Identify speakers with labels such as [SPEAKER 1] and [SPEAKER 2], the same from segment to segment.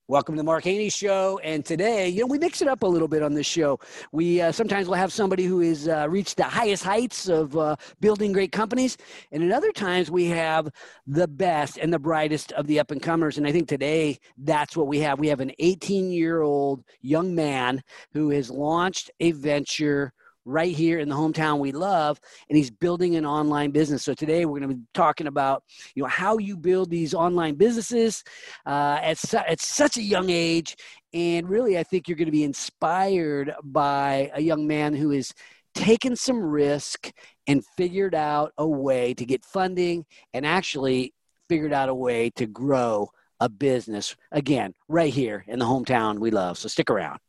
[SPEAKER 1] Welcome to the Mark Haney Show. And today, we mix it up a little bit on this show. We sometimes we'll have somebody who has reached the highest heights of building great companies. And at other times, we have the best and the brightest of the up-and-comers. And I think today, that's what we have. We have an 18-year-old young man who has launched a venture right here in the hometown we love, and he's building an online business. So today we're going to be talking about, how you build these online businesses at such a young age. And really, I think you're going to be inspired by a young man who has taken some risk and figured out a way to get funding and actually figured out a way to grow a business, again, right here in the hometown we love. So stick around.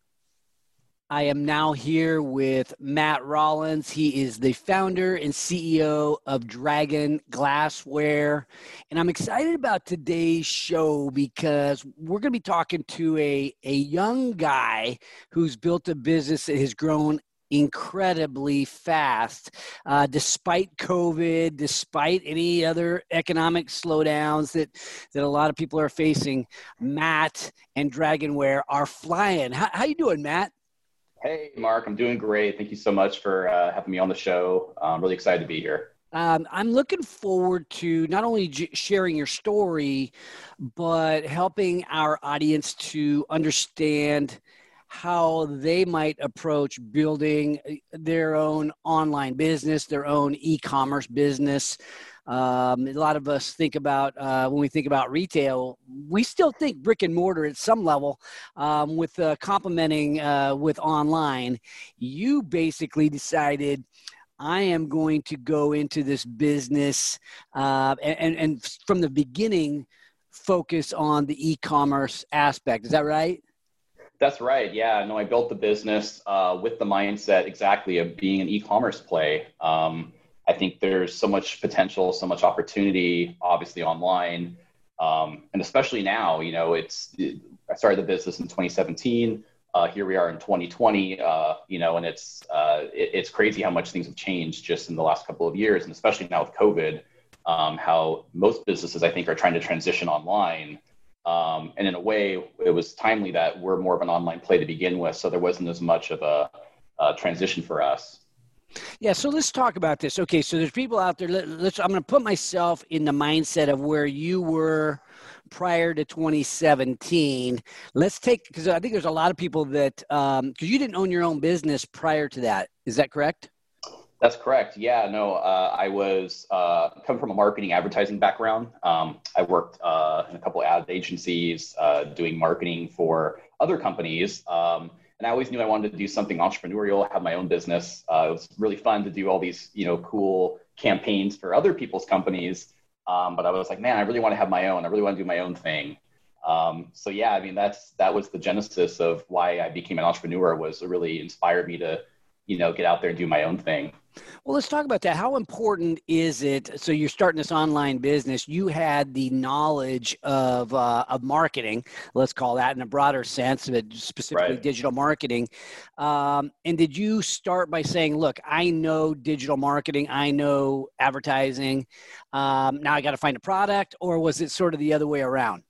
[SPEAKER 1] I am now here with Matt Rollins. He is the founder and CEO of Dragon Glassware. And I'm excited about today's show because we're going to be talking to a young guy who's built a business that has grown incredibly fast, despite COVID, despite any other economic slowdowns that a lot of people are facing. Matt and Dragonware are flying. How you doing, Matt?
[SPEAKER 2] Hey, Mark, I'm doing great. Thank you so much for having me on the show. I'm really excited to be here.
[SPEAKER 1] I'm looking forward to not only sharing your story, but helping our audience to understand how they might approach building their own online business, their own e-commerce business. A lot of us think about, when we think about retail, we still think brick and mortar at some level, with complementing with online. You basically decided, I am going to go into this business and from the beginning, focus on the e-commerce aspect. Is that right?
[SPEAKER 2] That's right. Yeah, no, I built the business with the mindset exactly of being an e-commerce play. I think there's so much potential, so much opportunity, obviously online. And especially now, I started the business in 2017. Here we are in 2020, and it's crazy how much things have changed just in the last couple of years. And especially now with COVID, how most businesses, I think, are trying to transition online. And in a way, it was timely that we're more of an online play to begin with. So there wasn't as much of a transition for us.
[SPEAKER 1] Yeah, so let's talk about this. Okay, so there's people out there. I'm going to put myself in the mindset of where you were prior to 2017. Because I think there's a lot of people that, because you didn't own your own business prior to that. Is that correct?
[SPEAKER 2] That's correct. Yeah, no, I was coming from a marketing advertising background. I worked in a couple of ad agencies doing marketing for other companies. And I always knew I wanted to do something entrepreneurial, have my own business. It was really fun to do all these, cool campaigns for other people's companies. But I was like, man, I really want to have my own. I really want to do my own thing. So yeah, I mean, that was the genesis of why I became an entrepreneur. Was it really inspired me to, get out there and do my own thing.
[SPEAKER 1] Well, let's talk about that. How important is it? So you're starting this online business. You had the knowledge of marketing, let's call that in a broader sense, but specifically
[SPEAKER 2] Right.
[SPEAKER 1] Digital marketing. And did you start by saying, look, I know digital marketing, I know advertising. Now I got to find a product, or was it sort of the other way around?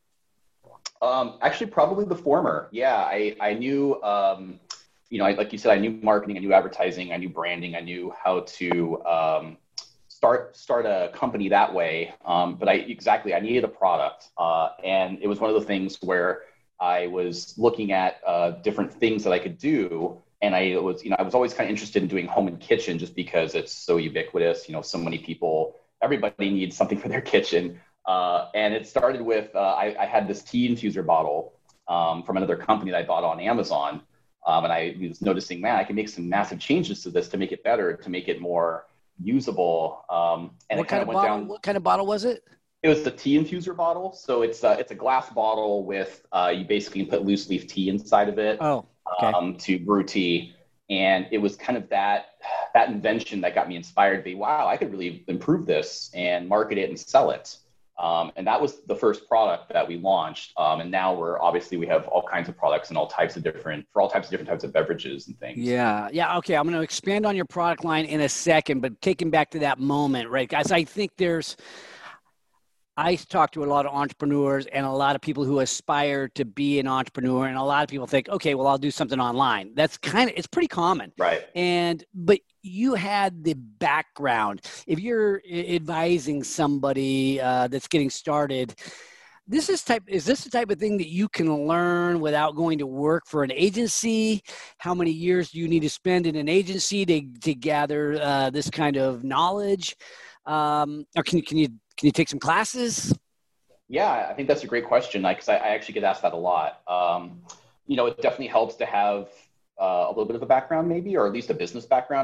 [SPEAKER 2] Actually, probably the former. Yeah, I knew, like you said, I knew marketing, I knew advertising, I knew branding, I knew how to start a company that way. But I needed a product. And it was one of the things where I was looking at different things that I could do. And I was always kind of interested in doing home and kitchen just because it's so ubiquitous. So many people, everybody needs something for their kitchen. And it started with, I had this tea infuser bottle from another company that I bought on Amazon. And I was noticing, man, I can make some massive changes to this to make it better, to make it more usable. And
[SPEAKER 1] What kind of bottle was it?
[SPEAKER 2] It was the tea infuser bottle. So it's a glass bottle with, you basically put loose leaf tea inside of it.
[SPEAKER 1] Oh, okay.
[SPEAKER 2] To brew tea. And it was kind of that invention that got me inspired to be, wow, I could really improve this and market it and sell it. And that was the first product that we launched. And now we have all kinds of products and all types of different types of beverages and things.
[SPEAKER 1] Yeah. Okay. I'm going to expand on your product line in a second, but taking back to that moment, right, guys, I think I talk to a lot of entrepreneurs and a lot of people who aspire to be an entrepreneur. And a lot of people think, okay, well, I'll do something online. It's pretty common.
[SPEAKER 2] Right.
[SPEAKER 1] But you had the background. If you're advising somebody that's getting started, is this the type of thing that you can learn without going to work for an agency? How many years do you need to spend in an agency to gather this kind of knowledge? Or can you take some classes?
[SPEAKER 2] Yeah, I think that's a great question. Because I actually get asked that a lot. It definitely helps to have a little bit of a background, maybe, or at least a business background.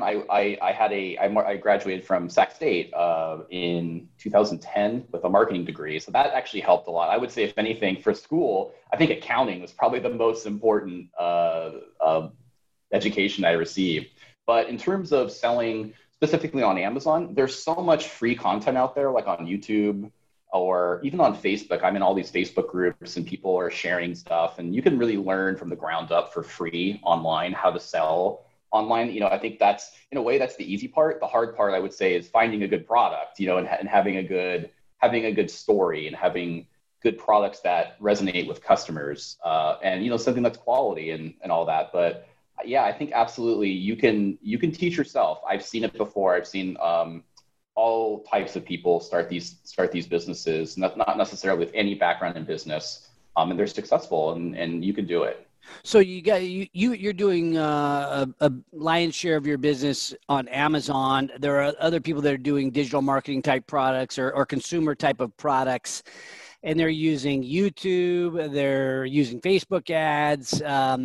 [SPEAKER 2] I graduated from Sac State in 2010 with a marketing degree, so that actually helped a lot. I would say, if anything, for school, I think accounting was probably the most important education I received. But in terms of selling specifically on Amazon, there's so much free content out there, like on YouTube or even on Facebook. I'm in all these Facebook groups and people are sharing stuff, and you can really learn from the ground up for free online how to sell online. I think that's, in a way, that's the easy part. The hard part, I would say, is finding a good product, and having a good story and having good products that resonate with customers, and something that's quality and all that. But yeah, I think absolutely you can teach yourself. I've seen it before. I've seen all types of people start these businesses, not necessarily with any background in business, and they're successful, and you can do it.
[SPEAKER 1] So you're doing a lion's share of your business on Amazon. There are other people that are doing digital marketing type products or consumer type of products, and they're using YouTube, they're using Facebook ads.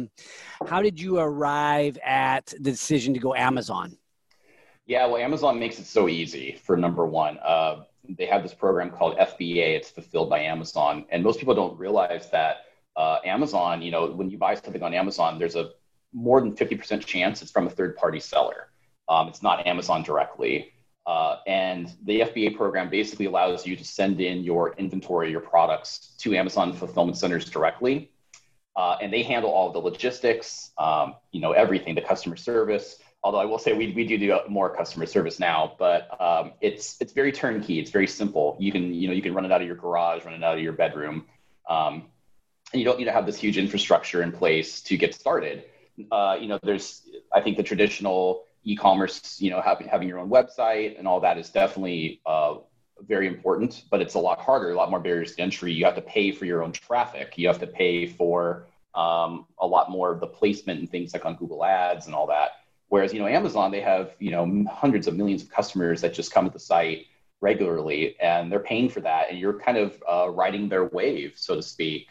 [SPEAKER 1] How did you arrive at the decision to go Amazon?
[SPEAKER 2] Yeah, well, Amazon makes it so easy. For number one, they have this program called FBA. It's Fulfilled by Amazon. And most people don't realize that Amazon, when you buy something on Amazon, there's a more than 50% chance it's from a third-party seller. It's not Amazon directly. And the FBA program basically allows you to send in your inventory, your products, to Amazon fulfillment centers directly. And they handle all of the logistics, everything, the customer service. Although I will say we do more customer service now, but it's very turnkey. It's very simple. You can run it out of your garage, run it out of your bedroom, and you don't need to have this huge infrastructure in place to get started. There's, I think, the traditional e-commerce, having your own website and all that is definitely very important, but it's a lot harder, a lot more barriers to entry. You have to pay for your own traffic. You have to pay for a lot more of the placement and things like on Google Ads and all that. Whereas, Amazon, they have, hundreds of millions of customers that just come to the site regularly, and they're paying for that. And you're kind of riding their wave, so to speak,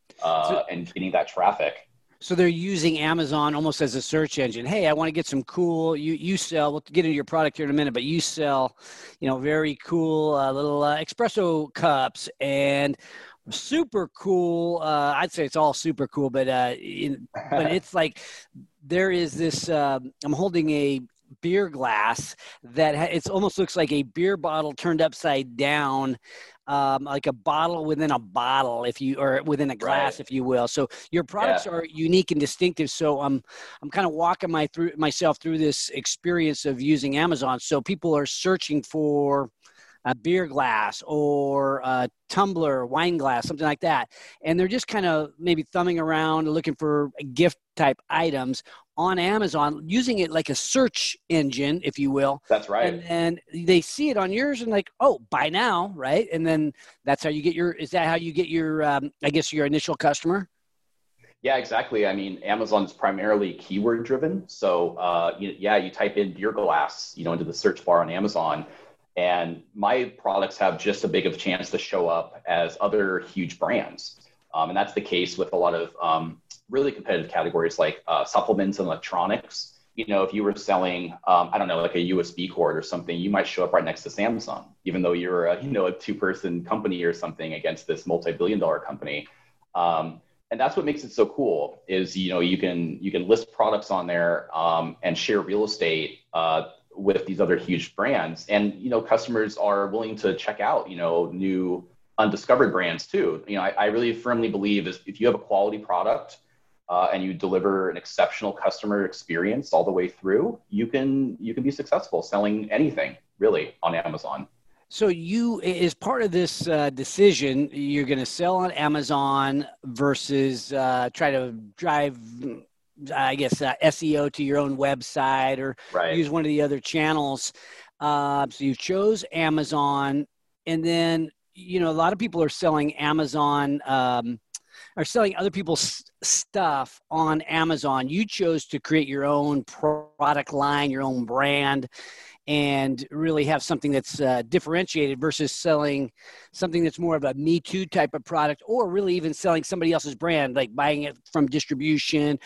[SPEAKER 2] and getting that traffic.
[SPEAKER 1] So they're using Amazon almost as a search engine. Hey, I want to get some cool, you sell, we'll get into your product here in a minute, but you sell, very cool little espresso cups and super cool. I'd say it's all super cool, but it's like there is this, I'm holding a beer glass that it almost looks like a beer bottle turned upside down, like a bottle within a bottle, or within a glass, right, if you will. So your products are unique and distinctive. So I'm kind of walking myself through this experience of using Amazon. So people are searching for a beer glass or a tumbler, wine glass, something like that. And they're just kind of maybe thumbing around looking for gift type items on Amazon, using it like a search engine, if you will.
[SPEAKER 2] That's right.
[SPEAKER 1] And then they see it on yours and like, oh, buy now, right? And then that's how you get is that how you get your, I guess, your initial customer?
[SPEAKER 2] Yeah, exactly. I mean, Amazon is primarily keyword driven. So you type in beer glass, into the search bar on Amazon, and my products have just as big of a chance to show up as other huge brands. And that's the case with a lot of really competitive categories like supplements and electronics. If you were selling, like a USB cord or something, you might show up right next to Samsung, even though you're a two-person company or something against this multi-billion-dollar company. And that's what makes it so cool is, you can list products on there and share real estate with these other huge brands. And, customers are willing to check out, new undiscovered brands too. I really firmly believe is if you have a quality product and you deliver an exceptional customer experience all the way through, you can be successful selling anything really on Amazon.
[SPEAKER 1] So you, as part of this decision, you're going to sell on Amazon versus try to drive, I guess, SEO to your own website or
[SPEAKER 2] Right.
[SPEAKER 1] use one of the other channels. So you chose Amazon, and then a lot of people are selling Amazon, are selling other people's stuff on Amazon. You chose to create your own product line, your own brand, and really have something that's differentiated versus selling something that's more of a Me Too type of product, or really even selling somebody else's brand, like buying it from distribution,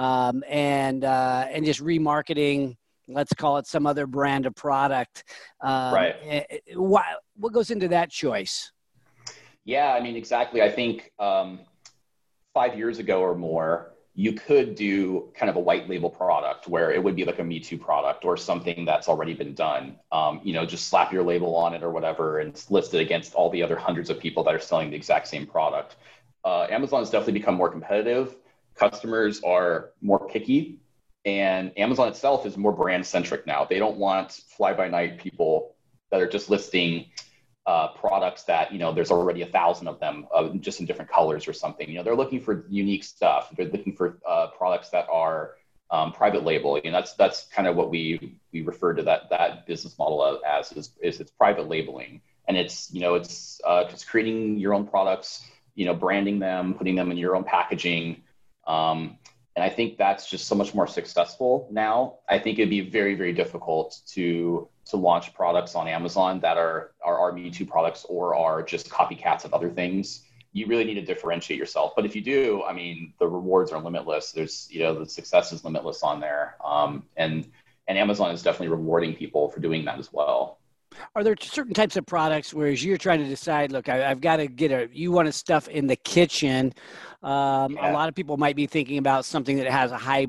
[SPEAKER 1] and just remarketing. Let's call it some other brand of product.
[SPEAKER 2] Right.
[SPEAKER 1] What goes into that choice?
[SPEAKER 2] Yeah, I mean, exactly. I think 5 years ago or more, you could do kind of a white label product where it would be like a Me Too product or something that's already been done. Just slap your label on it or whatever and list it against all the other hundreds of people that are selling the exact same product. Amazon has definitely become more competitive. Customers are more picky, and Amazon itself is more brand centric now. They don't want fly by night people that are just listing products that, there's already 1,000 of them just in different colors or something. They're looking for unique stuff. They're looking for products that are private label. That's kind of what we refer to that business model as is it's private labeling. And it's just creating your own products, branding them, putting them in your own packaging. And I think that's just so much more successful now. I think it'd be very, very difficult to launch products on Amazon that are Me Too products or are just copycats of other things. You really need to differentiate yourself. But if you do, I mean, the rewards are limitless. There's, the success is limitless on there. And Amazon is definitely rewarding people for doing that as well.
[SPEAKER 1] Are there certain types of products whereas you're trying to decide, look, I've got to you want to stuff in the kitchen. A lot of people might be thinking about something that has a high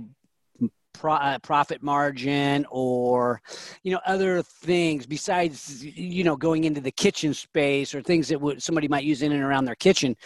[SPEAKER 1] profit margin or, other things besides, going into the kitchen space or things that somebody might use in and around their kitchen.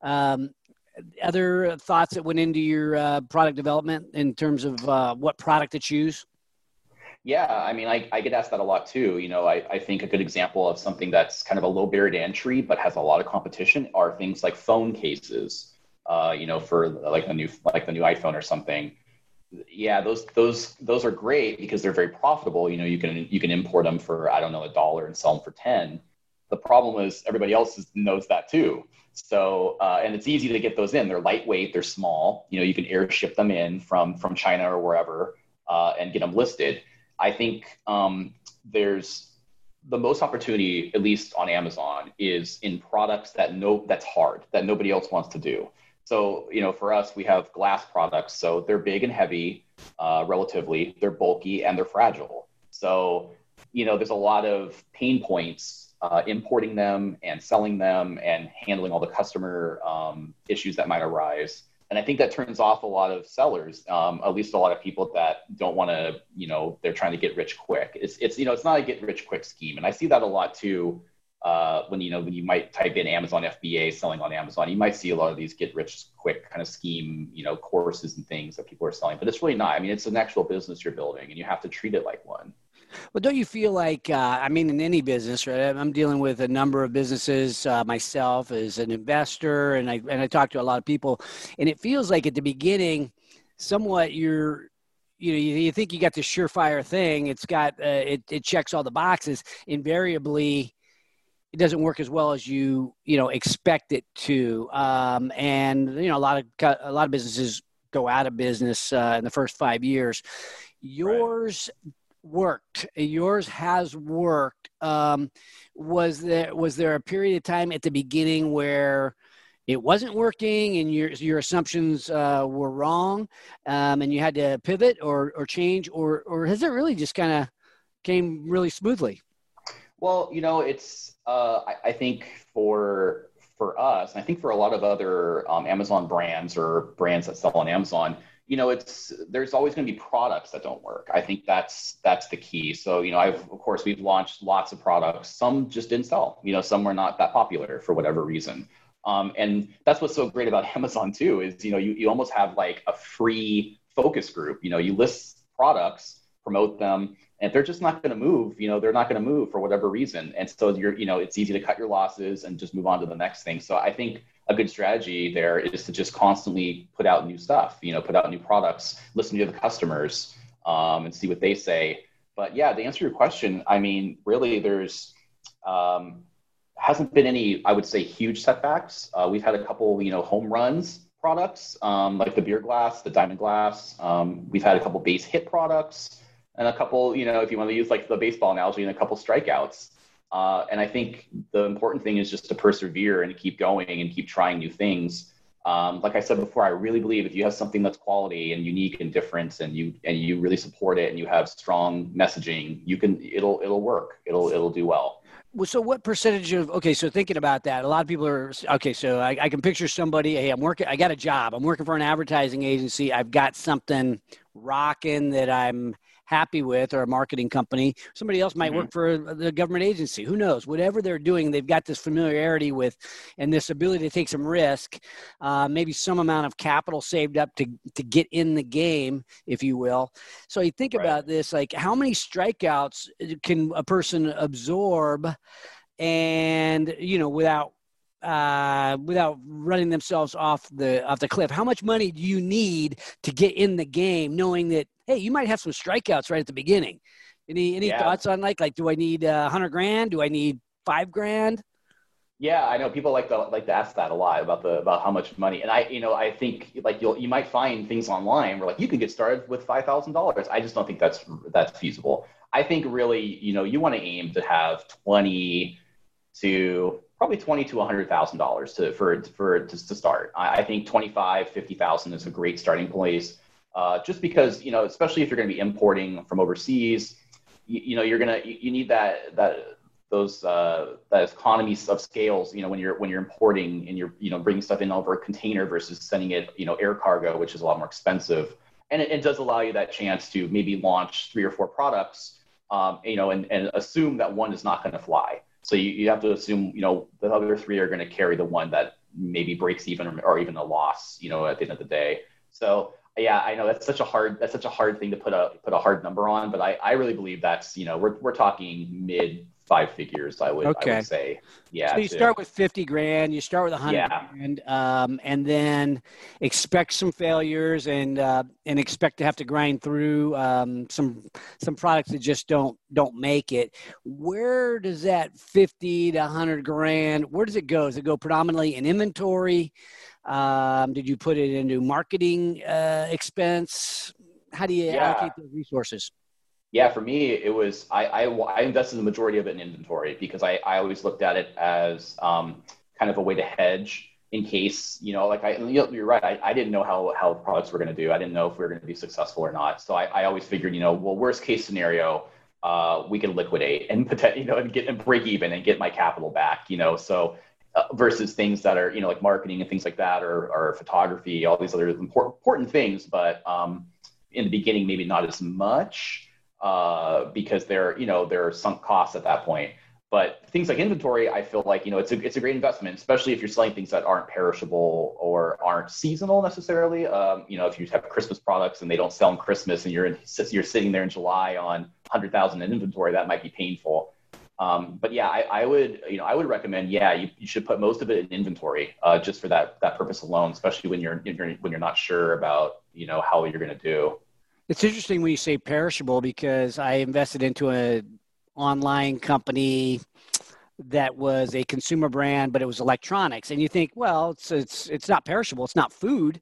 [SPEAKER 1] Other thoughts that went into your product development in terms of what product to choose?
[SPEAKER 2] Yeah, I mean, I get asked that a lot too. I think a good example of something that's kind of a low barrier to entry but has a lot of competition are things like phone cases. For like the new iPhone or something. Yeah, those are great because they're very profitable. You can import them for, I don't know, $1 and sell them for 10. The problem is everybody else knows that too. So and it's easy to get those in. They're lightweight, they're small. You can airship them in from China or wherever and get them listed. I think there's the most opportunity, at least on Amazon, is in products that's hard, that nobody else wants to do. So, for us, we have glass products. So they're big and heavy, relatively. They're bulky and they're fragile. So, there's a lot of pain points importing them and selling them and handling all the customer issues that might arise. And I think that turns off a lot of sellers, at least a lot of people that don't want to, they're trying to get rich quick. It's not a get rich quick scheme. And I see that a lot too. When you might type in Amazon FBA selling on Amazon, you might see a lot of these get rich quick kind of scheme, courses and things that people are selling, but it's really not. I mean, it's an actual business you're building and you have to treat it like one.
[SPEAKER 1] Well, don't you feel like, in any business, right? I'm dealing with a number of businesses myself as an investor, and I talk to a lot of people, and it feels like at the beginning, somewhat you think you got this surefire thing. It's got, it checks all the boxes. Invariably, it doesn't work as well as you expect it to. And a lot of businesses go out of business in the first 5 years. Yours worked. Yours has worked. Was there a period of time at the beginning where it wasn't working and your assumptions were wrong, and you had to pivot or change, or has it really just kind of came really smoothly?
[SPEAKER 2] Well, it's I think for us, and I think for a lot of other Amazon brands or brands that sell on Amazon, there's always going to be products that don't work. I think that's the key. So, we've launched lots of products. Some just didn't sell. Some were not that popular for whatever reason. And that's what's so great about Amazon too, is, you almost have like a free focus group. You list products, promote them, And if they're just not going to move, they're not going to move for whatever reason. And so it's easy to cut your losses and just move on to the next thing. So I think a good strategy there is to just constantly put out new stuff, put out new products, listen to the customers, and see what they say. But yeah, to answer your question, I mean, really there's, hasn't been any, I would say, huge setbacks. We've had a couple, home runs products, like the beer glass, the diamond glass. We've had a couple base hit products and a couple, if you want to use like the baseball analogy, and a couple strikeouts. And I think the important thing is just to persevere and keep going and keep trying new things. Like I said before, I really believe if you have something that's quality and unique and different, and you really support it, and you have strong messaging, it'll work. It'll do well.
[SPEAKER 1] Well, so what percentage of, okay, so thinking about that, a lot of people are, okay, so I can picture somebody, hey, I got a job. I'm working for an advertising agency. I've got something rocking that I'm happy with, or a marketing company. Somebody else might work for the government agency. Who knows? Whatever they're doing, they've got this familiarity with, and this ability to take some risk, maybe some amount of capital saved up to get in the game, if you will. So you think about this, like how many strikeouts can a person absorb, and without running themselves off the cliff? How much money do you need to get in the game, knowing that, hey, you might have some strikeouts right at the beginning? Any thoughts on like do I need $100,000? Do I need $5,000?
[SPEAKER 2] Yeah, I know people like to ask that a lot about how much money. And I think like you might find things online where like you can get started with $5,000. I just don't think that's feasible. I think really, you want to aim to have probably $20,000 to $100,000 to start. I think 25, 50,000 is a great starting place. Just because, especially if you're going to be importing from overseas, you need those economies of scales, when you're importing and you're bringing stuff in over a container versus sending it, air cargo, which is a lot more expensive. And it does allow you that chance to maybe launch 3 or 4 products, and assume that one is not going to fly. So you have to assume, the other 3 are going to carry the one that maybe breaks even or even a loss, at the end of the day. So yeah, I know that's such a hard thing to put a hard number on, but I really believe that's, we're talking mid 5 figures, I would say. Yeah.
[SPEAKER 1] So you start with $50,000, you start with $100,000, and then expect some failures and expect to have to grind through some products that just don't make it. Where does that 50 to $100,000, where does it go? Does it go predominantly in inventory? Did you put it into marketing expense? How do you allocate those resources?
[SPEAKER 2] Yeah, for me, it was, I invested the majority of it in inventory because I always looked at it as kind of a way to hedge in case, you're right. I didn't know how the products were going to do. I didn't know if we were going to be successful or not. So I always figured, worst case scenario, we can liquidate and and break even and get my capital back, so versus things that are, like marketing and things like that, or photography, all these other important things. But in the beginning, maybe not as much. Because there are sunk costs at that point. But things like inventory, I feel like, it's a great investment, especially if you're selling things that aren't perishable or aren't seasonal necessarily. If you have Christmas products and they don't sell in Christmas and you're sitting there in July on 100,000 in inventory, that might be painful. But yeah, I would recommend, you should put most of it in inventory, just for that purpose alone, especially when you're not sure about, how you're going to do.
[SPEAKER 1] It's interesting when you say perishable, because I invested into an online company that was a consumer brand, but it was electronics. And you think, well, it's not perishable. It's not food.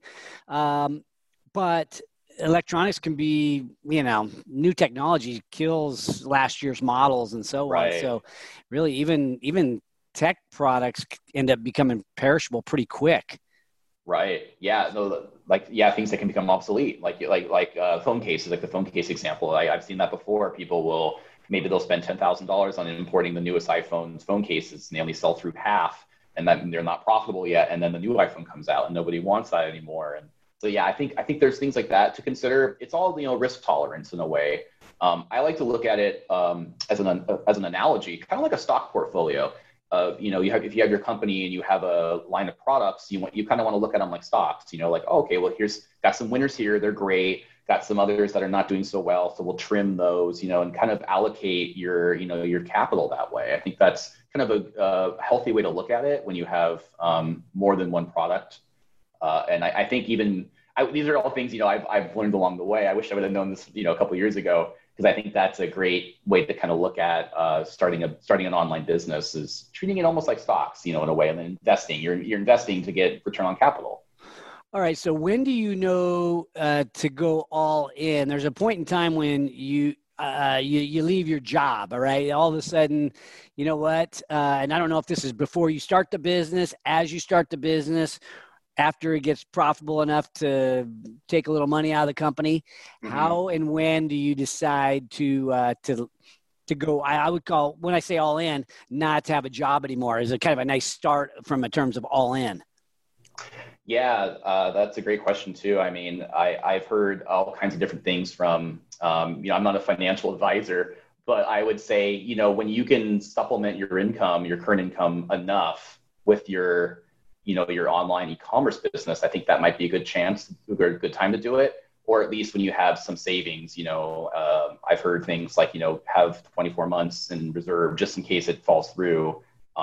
[SPEAKER 1] But electronics can be, new technology kills last year's models and so on. So really even tech products end up becoming perishable pretty quick.
[SPEAKER 2] Right. Yeah. No, things that can become obsolete, like phone cases, like the phone case example. I've seen that before. People they'll spend $10,000 on importing the newest iPhone's phone cases, and they only sell through half, and then they're not profitable yet. And then the new iPhone comes out, and nobody wants that anymore. And so, I think there's things like that to consider. It's all, risk tolerance in a way. I like to look at it as an analogy, kind of like a stock portfolio. if you have your company and you have a line of products, you kind of want to look at them like stocks, like, oh, okay, well, here's got some winners here. They're great. Got some others that are not doing so well. So we'll trim those, and kind of allocate your capital that way. I think that's kind of a healthy way to look at it when you have more than one product. And I think these are all things, I've learned along the way. I wish I would have known this, a couple of years ago, because I think that's a great way to kind of look at starting an online business, is treating it almost like stocks, in a way, and then investing. You're investing to get return on capital.
[SPEAKER 1] All right. So when do you know to go all in? There's a point in time when you leave your job. All right. All of a sudden, you know what? And I don't know if this is before you start the business, as you start the business, after it gets profitable enough to take a little money out of the company. Mm-hmm. How and when do you decide to go? I would call, when I say all in, not to have a job anymore. Is it kind of a nice start from in terms of all in?
[SPEAKER 2] Yeah, that's a great question too. I mean, I've heard all kinds of different things from, I'm not a financial advisor, but I would say, when you can supplement your current income enough with your online e-commerce business, I think that might be a good time to do it. Or at least when you have some savings, I've heard things like, have 24 months in reserve just in case it falls through.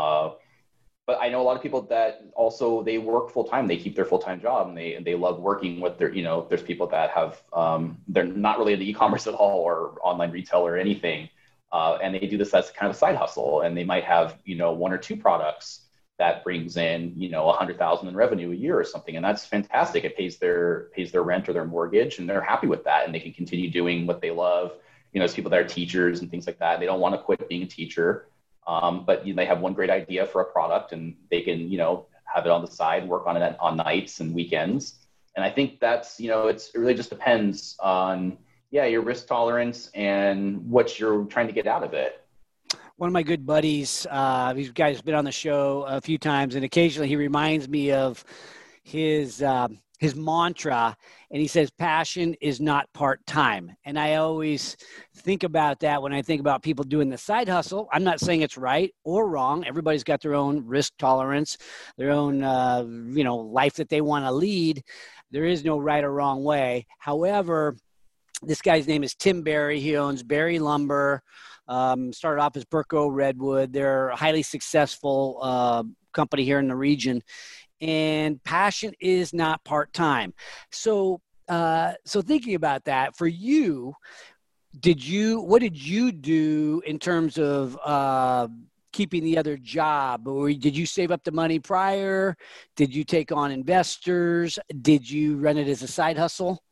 [SPEAKER 2] But I know a lot of people that also, they work full time. They keep their full-time job and they love working with their, there's people that have, they're not really into e-commerce at all or online retail or anything. And they do this as kind of a side hustle, and they might have, one or two products that brings in, $100,000 in revenue a year or something. And that's fantastic. It pays their rent or their mortgage, and they're happy with that. And they can continue doing what they love. There's people that are teachers and things like that. They don't want to quit being a teacher. But they have one great idea for a product, and they can, have it on the side, work on it on nights and weekends. And I think that's, it really just depends on, your risk tolerance and what you're trying to get out of it.
[SPEAKER 1] One of my good buddies, these guys have been on the show a few times, and occasionally he reminds me of his mantra, and he says, passion is not part-time. And I always think about that when I think about people doing the side hustle. I'm not saying it's right or wrong. Everybody's got their own risk tolerance, their own, life that they want to lead. There is no right or wrong way. However, this guy's name is Tim Berry. He owns Berry Lumber. Started off as Burco Redwood. They're a highly successful company here in the region. And passion is not part-time. So thinking about that, for you, what did you do in terms of keeping the other job? Or did you save up the money prior? Did you take on investors? Did you run it as a side hustle?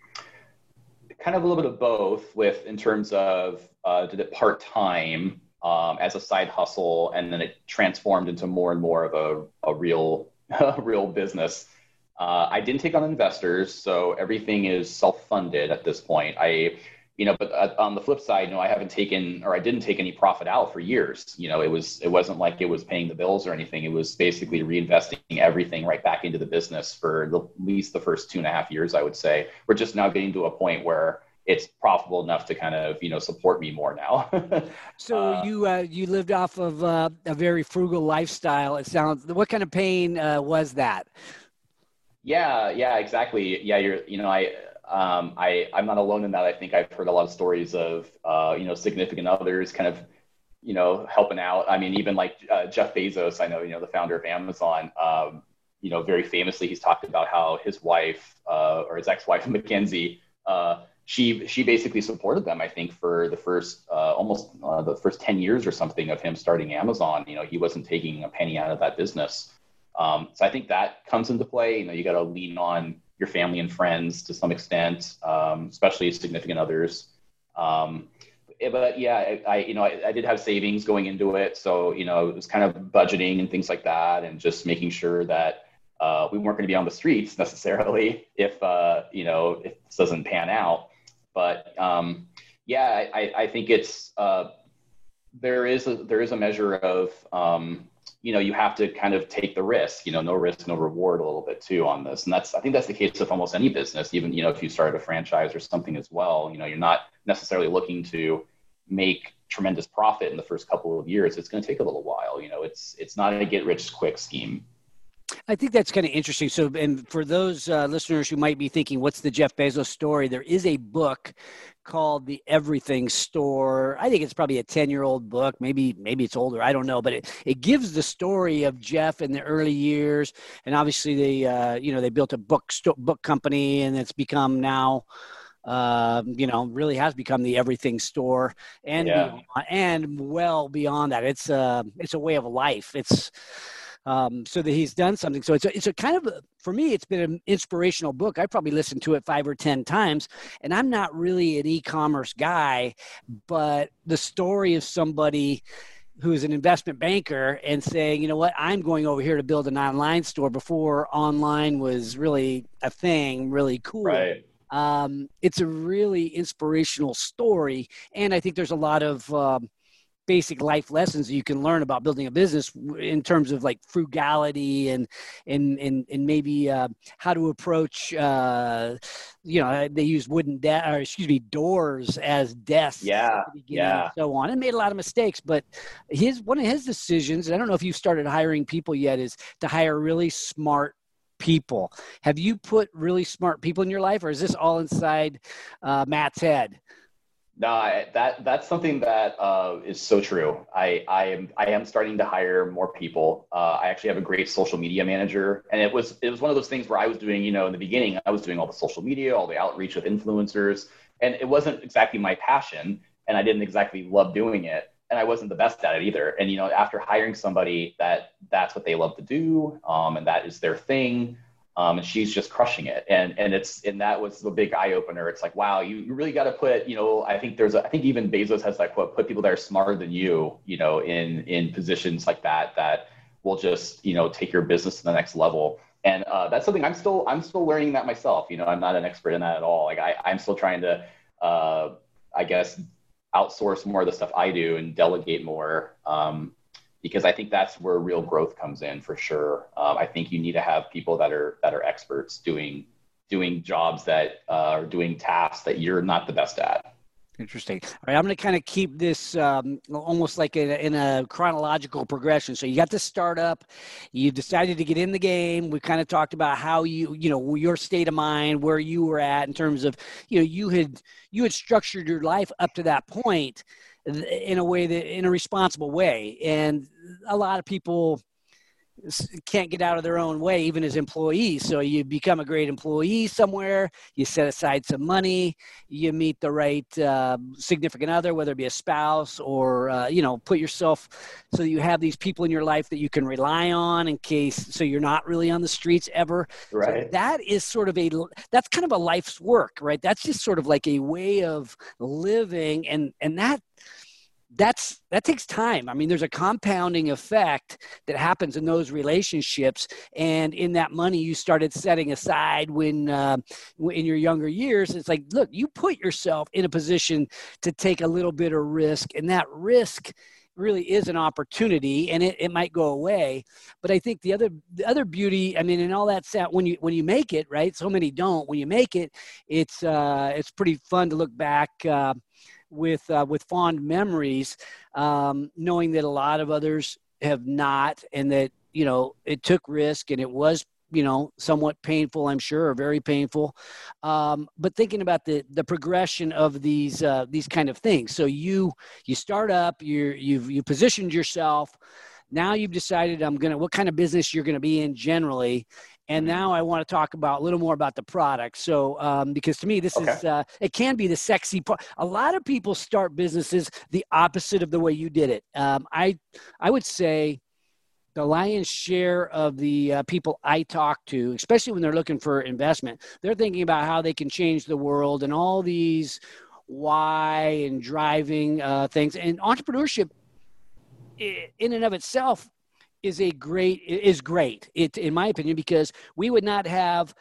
[SPEAKER 2] Kind of a little bit of both, in terms of did it part-time as a side hustle, and then it transformed into more and more of a real business. I didn't take on investors, so everything is self-funded at this point. But on the flip side, I didn't take any profit out for years. It wasn't like it was paying the bills or anything. It was basically reinvesting everything right back into the business for at least the first 2.5 years, I would say. We're just now getting to a point where it's profitable enough to kind of, support me more now.
[SPEAKER 1] So you lived off of a very frugal lifestyle. It sounds. What kind of pain was that? Yeah,
[SPEAKER 2] exactly. Yeah, I'm not alone in that. I think I've heard a lot of stories of, significant others kind of, helping out. I mean, even like Jeff Bezos, I know, the founder of Amazon, very famously, he's talked about how his wife or his ex-wife, Mackenzie, she basically supported them, I think, for the first the first 10 years or something of him starting Amazon. He wasn't taking a penny out of that business. So I think that comes into play. You got to lean on your family and friends to some extent, especially significant others. But yeah, I did have savings going into it. So, it was kind of budgeting and things like that, and just making sure that we weren't going to be on the streets necessarily if this doesn't pan out. But I think it's there is a measure of you have to kind of take the risk, no risk, no reward a little bit too on this. And I think that's the case with almost any business, even, if you started a franchise or something as well, you're not necessarily looking to make tremendous profit in the first couple of years, it's going to take a little while. It's not a get rich quick scheme.
[SPEAKER 1] I think that's kind of interesting. So, and for those listeners who might be thinking, what's the Jeff Bezos story? There is a book called The Everything Store. I think it's probably a 10-year-old book. Maybe it's older. I don't know. But it gives the story of Jeff in the early years. And obviously they built a book company, and it's become now, really has become the Everything Store, and well beyond that. It's a way of life. It's so that he's done something. So it's a kind of, for me, it's been an inspirational book. I probably listened to it 5 or 10 times, and I'm not really an e-commerce guy, but the story of somebody who's an investment banker and saying, you know what, I'm going over here to build an online store before online was really a thing, really cool.
[SPEAKER 2] Right.
[SPEAKER 1] It's a really inspirational story. And I think there's a lot of basic life lessons that you can learn about building a business in terms of like frugality and maybe how to approach, they use doors as desks.
[SPEAKER 2] Yeah.
[SPEAKER 1] And so on, and made a lot of mistakes, but one of his decisions, and I don't know if you've started hiring people yet, is to hire really smart people. Have you put really smart people in your life, or is this all inside Matt's head?
[SPEAKER 2] No, that's something that is so true. I am starting to hire more people. I actually have a great social media manager, and it was one of those things where I was doing, in the beginning, I was doing all the social media, all the outreach with influencers, and it wasn't exactly my passion, and I didn't exactly love doing it, and I wasn't the best at it either. And after hiring somebody that's what they love to do, and that is their thing. And she's just crushing it. And that was the big eye opener. It's like, wow, you really got to put, I think even Bezos has that quote, put people that are smarter than you, in positions like that will just, take your business to the next level. And that's something I'm still learning that myself. I'm not an expert in that at all. Like I'm still trying to, I guess, outsource more of the stuff I do and delegate more. Because I think that's where real growth comes in for sure. I think you need to have people that are experts doing jobs that are doing tasks that you're not the best at.
[SPEAKER 1] Interesting. All right, I'm going to kind of keep this almost like in a chronological progression. So you got this startup, you decided to get in the game. We kind of talked about how your state of mind, where you were at in terms of, you had structured your life up to that point in a responsible way. And a lot of people can't get out of their own way, even as employees. So you become a great employee somewhere, you set aside some money, you meet the right significant other, whether it be a spouse or, put yourself so that you have these people in your life that you can rely on in case, so you're not really on the streets ever.
[SPEAKER 2] Right.
[SPEAKER 1] So that is that's kind of a life's work, right? That's just sort of like a way of living. And that takes time. I mean, there's a compounding effect that happens in those relationships, and in that money you started setting aside when in your younger years. It's like, look, you put yourself in a position to take a little bit of risk, and that risk really is an opportunity, and it might go away. But I think the other beauty, I mean, and all that set when you make it, right? So many don't. When you make it, it's pretty fun to look back with fond memories, knowing that a lot of others have not, and that, it took risk, and it was, somewhat painful, I'm sure, or very painful. But thinking about the progression of these kind of things. So you start up, you've positioned yourself. Now you've decided what kind of business you're going to be in generally. And now I want to talk a little more about the product. So, because to me, this is, it can be the sexy part. A lot of people start businesses the opposite of the way you did it. I would say the lion's share of the people I talk to, especially when they're looking for investment, they're thinking about how they can change the world and all these why and driving things. And entrepreneurship in and of itself is great, in my opinion, because we would not have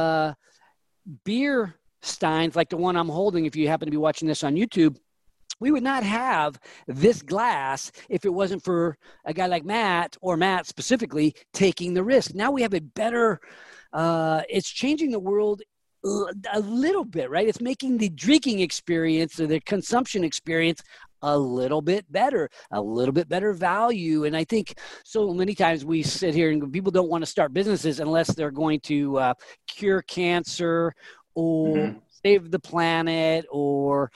[SPEAKER 1] beer steins like the one I'm holding. If you happen to be watching this on YouTube, we would not have this glass if it wasn't for a guy like Matt, or Matt specifically, taking the risk. Now we have a better, it's changing the world A little bit, right? It's making the drinking experience or the consumption experience a little bit better value. And I think so many times we sit here and people don't want to start businesses unless they're going to cure cancer or save the planet or,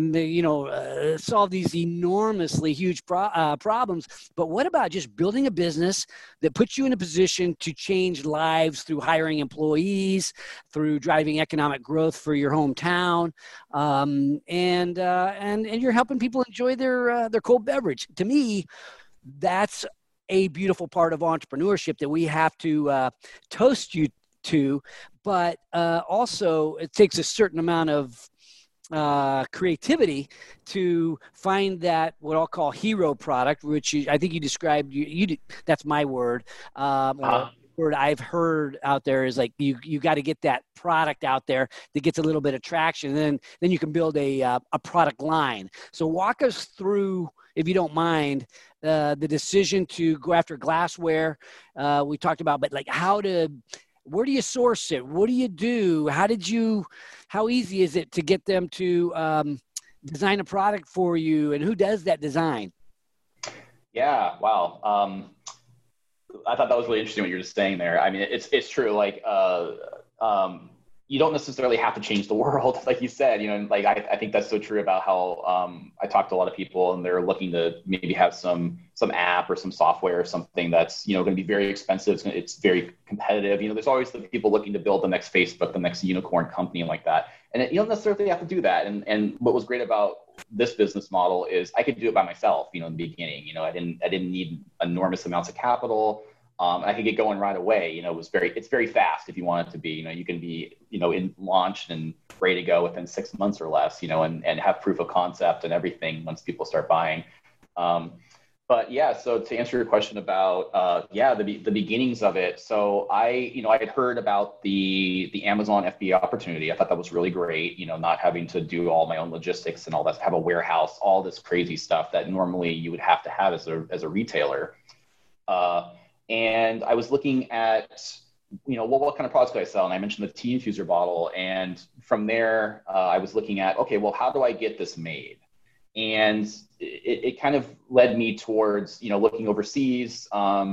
[SPEAKER 1] solve these enormously huge problems. But what about just building a business that puts you in a position to change lives through hiring employees, through driving economic growth for your hometown, and you're helping people enjoy their cold beverage? To me, that's a beautiful part of entrepreneurship that we have to toast you to, but also it takes a certain amount of creativity to find that what I'll call hero product, which I think you described. That's my word. Word I've heard out there is like you got to get that product out there that gets a little bit of traction, and then you can build a product line. So walk us through, if you don't mind, the decision to go after glassware. We talked about, but like where do you source it? What do you do? How easy is it to get them to design a product for you? And who does that design?
[SPEAKER 2] Yeah. Wow. I thought that was really interesting what you're just saying there. I mean, it's true. Like, you don't necessarily have to change the world, like you said, and like, I think that's so true about how, I talk to a lot of people and they're looking to maybe have some app or some software or something that's, going to be very expensive. It's very competitive. There's always the people looking to build the next Facebook, the next unicorn company like that. And you don't necessarily have to do that. And what was great about this business model is I could do it by myself, in the beginning. I didn't need enormous amounts of capital. I could get going right away. It's very fast if you want it to be. You can be, in launch and ready to go within 6 months or less, and have proof of concept and everything once people start buying. But yeah, so to answer your question about, the beginnings of it. So I had heard about the Amazon FBA opportunity. I thought that was really great, not having to do all my own logistics and all that, have a warehouse, all this crazy stuff that normally you would have to have as a retailer. And I was looking at, what kind of products could I sell? And I mentioned the tea infuser bottle. And from there, I was looking at, okay, well, how do I get this made? And it kind of led me towards, looking overseas,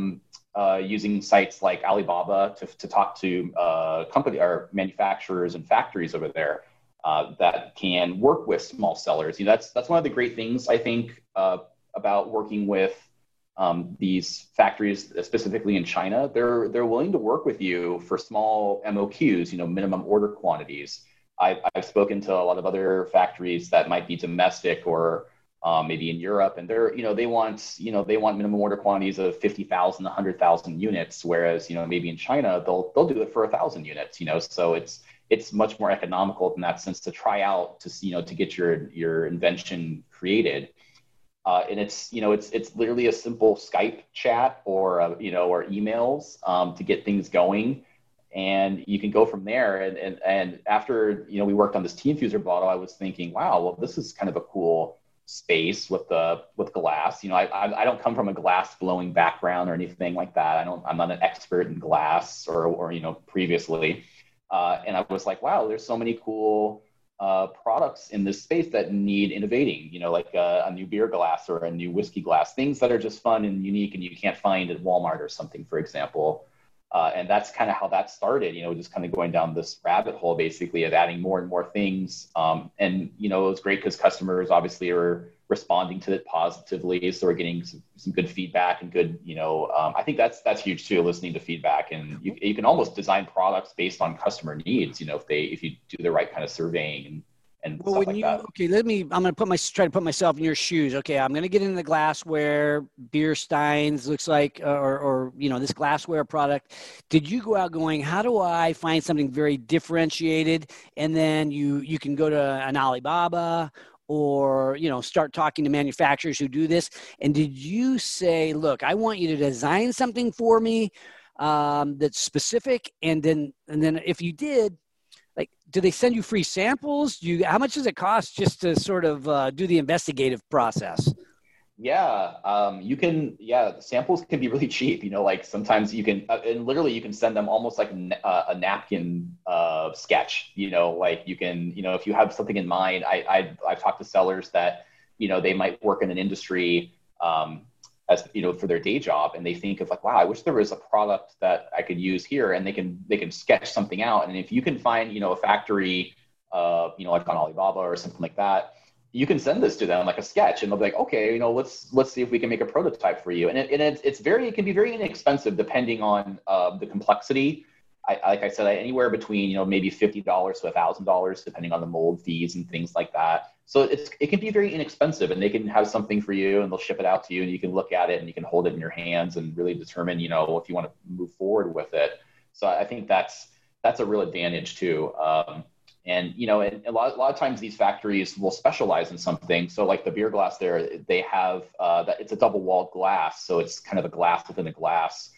[SPEAKER 2] using sites like Alibaba to talk to company or manufacturers and factories over there that can work with small sellers. That's one of the great things I think about working with these factories, specifically in China. They're willing to work with you for small MOQs, minimum order quantities. I've spoken to a lot of other factories that might be domestic or maybe in Europe, and they want minimum order quantities of 50,000, 100,000 units, whereas maybe in China they'll do it for 1,000 units. So it's much more economical in that sense to try out to get your invention created. And it's literally a simple Skype chat or emails to get things going, and you can go from there. And after we worked on this tea infuser bottle, I was thinking, wow, well, this is kind of a cool space with glass. I don't come from a glass blowing background or anything like that. I'm not an expert in glass or previously, and I was like, wow, there's so many cool products in this space that need innovating, like a new beer glass or a new whiskey glass, things that are just fun and unique and you can't find at Walmart or something, for example. And that's kind of how that started, just kind of going down this rabbit hole, basically, of adding more and more things. And, it was great because customers obviously are responding to it positively. So we're getting some good feedback and good, I think that's huge too, listening to feedback. And you can almost design products based on customer needs, if you do the right kind of surveying and
[SPEAKER 1] well,
[SPEAKER 2] stuff like that.
[SPEAKER 1] Okay, I'm going to try to put myself in your shoes. Okay, I'm going to get into the glassware, beer steins, looks like, or this glassware product. Did you go out going, how do I find something very differentiated? And then you can go to an Alibaba or, start talking to manufacturers who do this. And did you say, look, I want you to design something for me that's specific? And then if you did, like, do they send you free samples? How much does it cost just to sort of do the investigative process?
[SPEAKER 2] Yeah, you can. Yeah, samples can be really cheap. Like sometimes you can, and literally you can send them almost like a napkin sketch. Like you can, if you have something in mind. I've talked to sellers that, they might work in an industry, as for their day job, and they think of like, wow, I wish there was a product that I could use here, and they can sketch something out. And if you can find, a factory, like on Alibaba or something like that, you can send this to them like a sketch, and they'll be like, okay, let's see if we can make a prototype for you. And it can be very inexpensive depending on the complexity. Like I said, anywhere between maybe $50 to $1,000 depending on the mold fees and things like that. So it can be very inexpensive, and they can have something for you, and they'll ship it out to you, and you can look at it and you can hold it in your hands and really determine if you want to move forward with it. So I think that's a real advantage too. And a lot of times these factories will specialize in something. So like the beer glass there, they have that it's a double walled glass, so it's kind of a glass within a glass.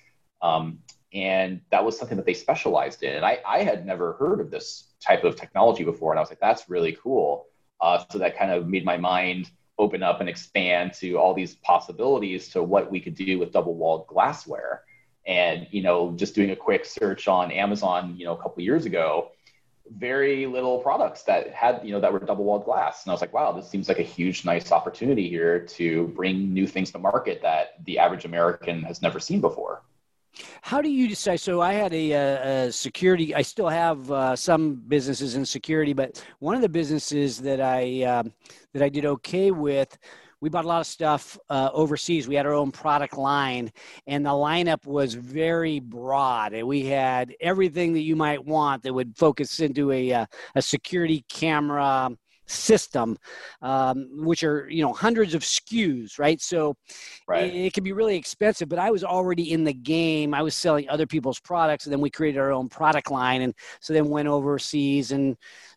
[SPEAKER 2] And that was something that they specialized in. And I had never heard of this type of technology before, and I was like, that's really cool. So that kind of made my mind open up and expand to all these possibilities to what we could do with double walled glassware. And just doing a quick search on Amazon, a couple of years ago, very little products that had, that were double walled glass. And I was like, wow, this seems like a huge, nice opportunity here to bring new things to market that the average American has never seen before.
[SPEAKER 1] How do you decide? So I had a security, I still have some businesses in security, but one of the businesses that I did okay with, we bought a lot of stuff overseas. We had our own product line, and the lineup was very broad. And we had everything that you might want that would focus into a security camera system, which are, hundreds of SKUs, right? So
[SPEAKER 2] Right.
[SPEAKER 1] it can be really expensive, but I was already in the game. I was selling other people's products, and then we created our own product line. And so then went overseas and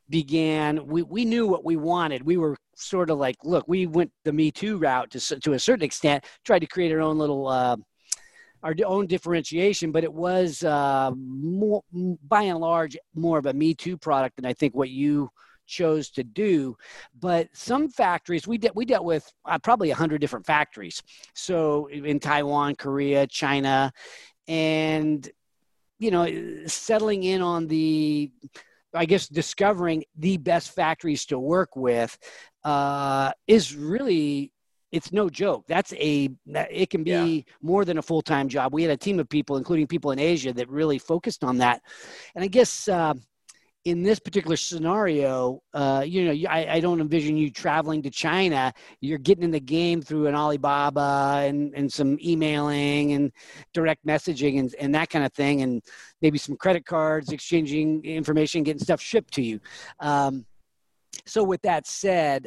[SPEAKER 1] we knew what we wanted. We were sort of like, look, we went the Me Too route to a certain extent, tried to create our own little, our own differentiation, but it was more, by and large, more of a Me Too product than I think what you chose to do. But some factories, we dealt with probably 100 different factories. So in Taiwan, Korea, China, and, settling in on discovering the best factories to work with is really, it's no joke. It can be more than a full-time job. We had a team of people, including people in Asia, that really focused on that. And I guess in this particular scenario, I don't envision you traveling to China. You're getting in the game through an Alibaba and some emailing and direct messaging and that kind of thing, and maybe some credit cards, exchanging information, getting stuff shipped to you. So with that said,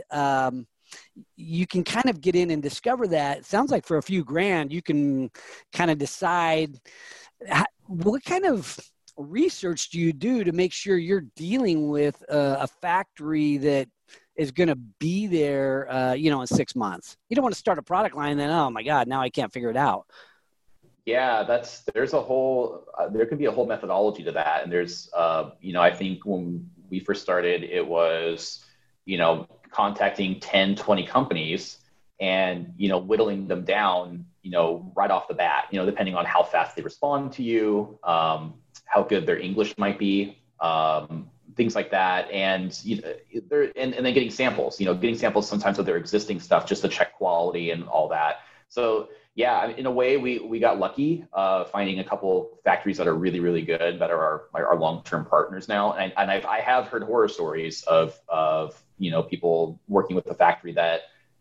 [SPEAKER 1] you can kind of get in and discover that. It sounds like for a few grand, you can kind of decide what kind of research do you do to make sure you're dealing with a factory that is going to be there, in 6 months. You don't want to start a product line and then, oh my God, now I can't figure it out.
[SPEAKER 2] Yeah, there could be a whole methodology to that. And there's, I think when we first started, it was, contacting 10, 20 companies and, whittling them down, right off the bat, depending on how fast they respond to you, how good their English might be, things like that. And, and then getting samples sometimes of their existing stuff just to check quality and all that. So yeah, in a way we got lucky, finding a couple factories that are really, really good, that are our long-term partners now. And I have heard horror stories of, people working with the factory that,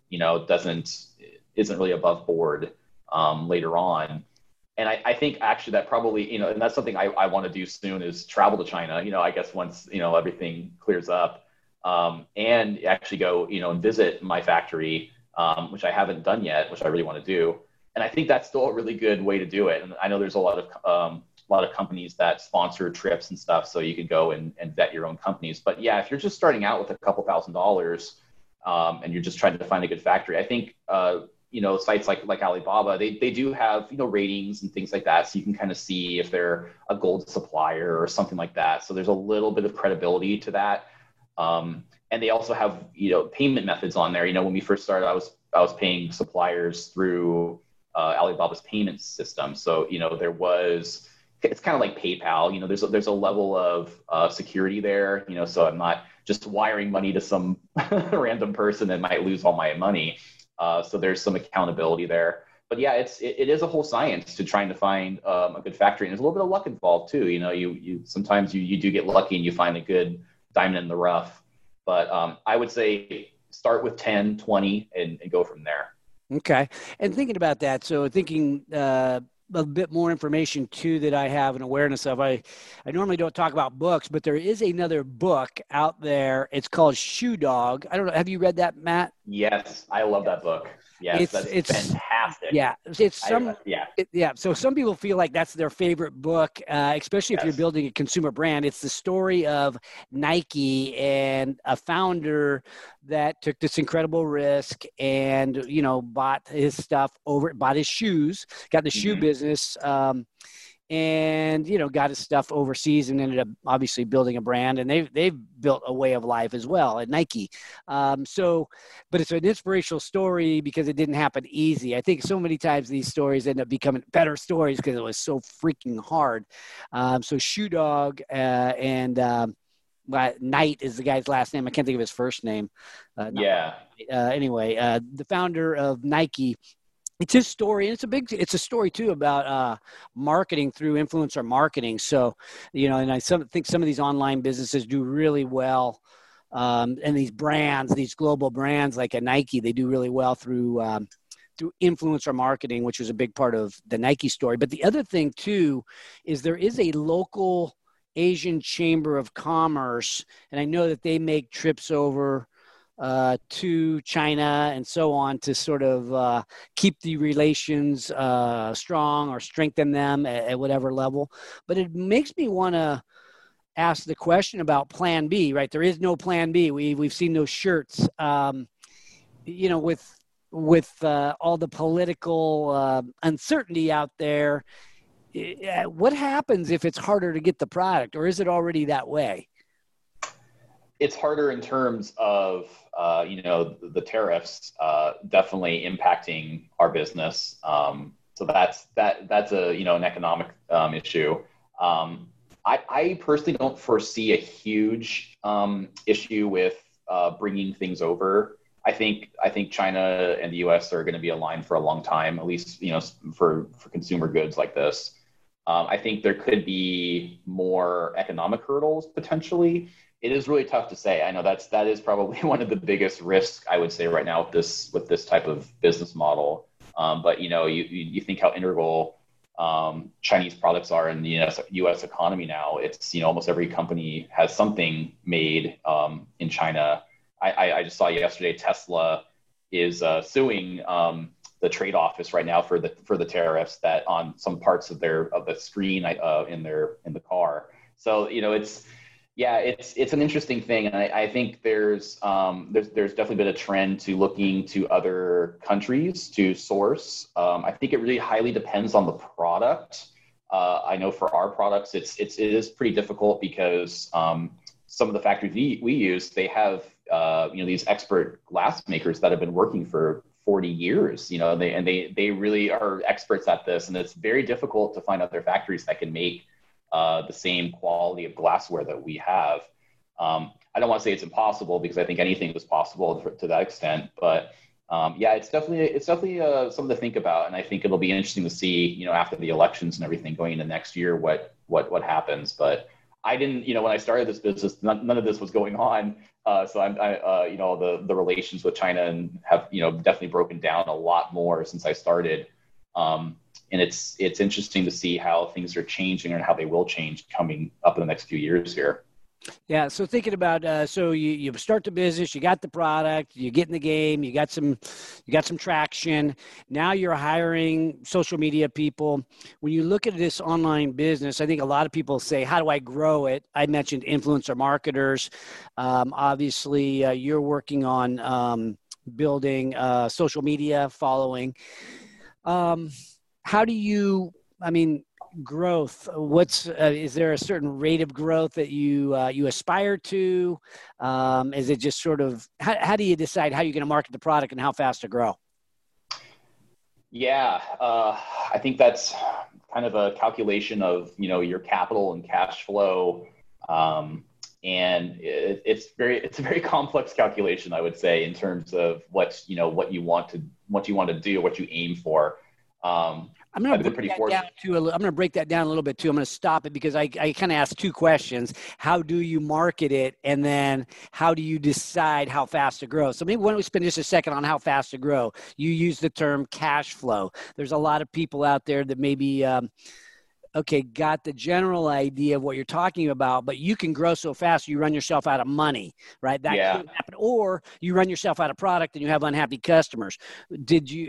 [SPEAKER 2] isn't really above board, later on. And I think actually that probably, and that's something I want to do soon, is travel to China, I guess once, everything clears up, and actually go, and visit my factory, which I haven't done yet, which I really want to do. And I think that's still a really good way to do it. And I know there's a lot of companies that sponsor trips and stuff, so you can go and vet your own companies. But yeah, if you're just starting out with a couple $1,000s, and you're just trying to find a good factory, I think, sites like Alibaba, they do have, ratings and things like that. So you can kind of see if they're a gold supplier or something like that. So there's a little bit of credibility to that. And they also have, payment methods on there. When we first started, was paying suppliers through Alibaba's payment system. So, it's kind of like PayPal. There's a level of security there. So I'm not just wiring money to some random person and might lose all my money. So there's some accountability there. But yeah, it is a whole science to trying to find a good factory, and there's a little bit of luck involved too. You sometimes you do get lucky and you find a good diamond in the rough. But I would say start with 10, 20 and go from there.
[SPEAKER 1] Okay. And thinking about that, so thinking a bit more information too that I have an awareness of. I normally don't talk about books, but there is another book out there. It's called Shoe Dog. I don't know. Have you read that, Matt?
[SPEAKER 2] Yes, I love that book. Yes, it's fantastic.
[SPEAKER 1] Yeah, So some people feel like that's their favorite book, especially if you're building a consumer brand. It's the story of Nike and a founder that took this incredible risk and bought his shoes, got the shoe business. And got his stuff overseas and ended up obviously building a brand, and they've built a way of life as well at Nike. But it's an inspirational story because it didn't happen easy. I think so many times these stories end up becoming better stories because it was so freaking hard. So Shoe Dog and Knight is the guy's last name. I can't think of his first name. Anyway, the founder of Nike. It's his story, and it's a story too about marketing through influencer marketing. So, and I think some of these online businesses do really well, and these brands, these global brands like a Nike, they do really well through influencer marketing, which is a big part of the Nike story. But the other thing too is there is a local Asian Chamber of Commerce, and I know that they make trips over to China and so on to sort of keep the relations strong or strengthen them at whatever level. But it makes me want to ask the question about Plan B, right? There is no Plan B. We've seen those shirts, with all the political uncertainty out there. What happens if it's harder to get the product, or is it already that way?
[SPEAKER 2] It's harder in terms of, the tariffs definitely impacting our business. So that's an economic issue. I personally don't foresee a huge issue with bringing things over. I think China and the U.S. are going to be aligned for a long time, at least for consumer goods like this. I think there could be more economic hurdles potentially. It is really tough to say. I know that is probably one of the biggest risks I would say right now with this type of business model. But you think how integral Chinese products are in the U.S. economy now. It's almost every company has something made in China. I just saw yesterday Tesla is suing the trade office right now for the tariffs that on some parts of the screen in the car. So it's an interesting thing, and I think there's definitely been a trend to looking to other countries to source. I think it really highly depends on the product. I know for our products, it is pretty difficult because some of the factories we use, they have these expert glass makers that have been working for 40 years. They really are experts at this, and it's very difficult to find other factories that can make the same quality of glassware that we have. I don't want to say it's impossible because I think anything is possible to that extent, but it's definitely something to think about. And I think it'll be interesting to see, after the elections and everything going into next year, what happens. But I didn't, when I started this business, none of this was going on. So the relations with China and have, definitely broken down a lot more since I started. And it's interesting to see how things are changing and how they will change coming up in the next few years here.
[SPEAKER 1] Yeah. So thinking about, so you start the business, you got the product, you get in the game, you got some traction. Now you're hiring social media people. When you look at this online business, I think a lot of people say, how do I grow it? I mentioned influencer marketers. Obviously you're working on building social media following. How do you, growth, is there a certain rate of growth that you aspire to? Is it just sort of, how do you decide how you're going to market the product and how fast to grow?
[SPEAKER 2] Yeah, I think that's kind of a calculation of, your capital and cash flow. Um, and it's a very complex calculation, I would say, in terms of what you want to do, what you aim for.
[SPEAKER 1] I'm going
[SPEAKER 2] I've
[SPEAKER 1] to
[SPEAKER 2] been
[SPEAKER 1] break
[SPEAKER 2] pretty
[SPEAKER 1] that down
[SPEAKER 2] fortunate.
[SPEAKER 1] I'm going to break that down a little bit too. I'm going to stop it because I kind of asked two questions. How do you market it? And then how do you decide how fast to grow? So maybe why don't we spend just a second on how fast to grow? You use the term cash flow. There's a lot of people out there that maybe, okay, got the general idea of what you're talking about, but you can grow so fast you run yourself out of money, right? That
[SPEAKER 2] Yeah.
[SPEAKER 1] could happen. Or you run yourself out of product and you have unhappy customers. Did you,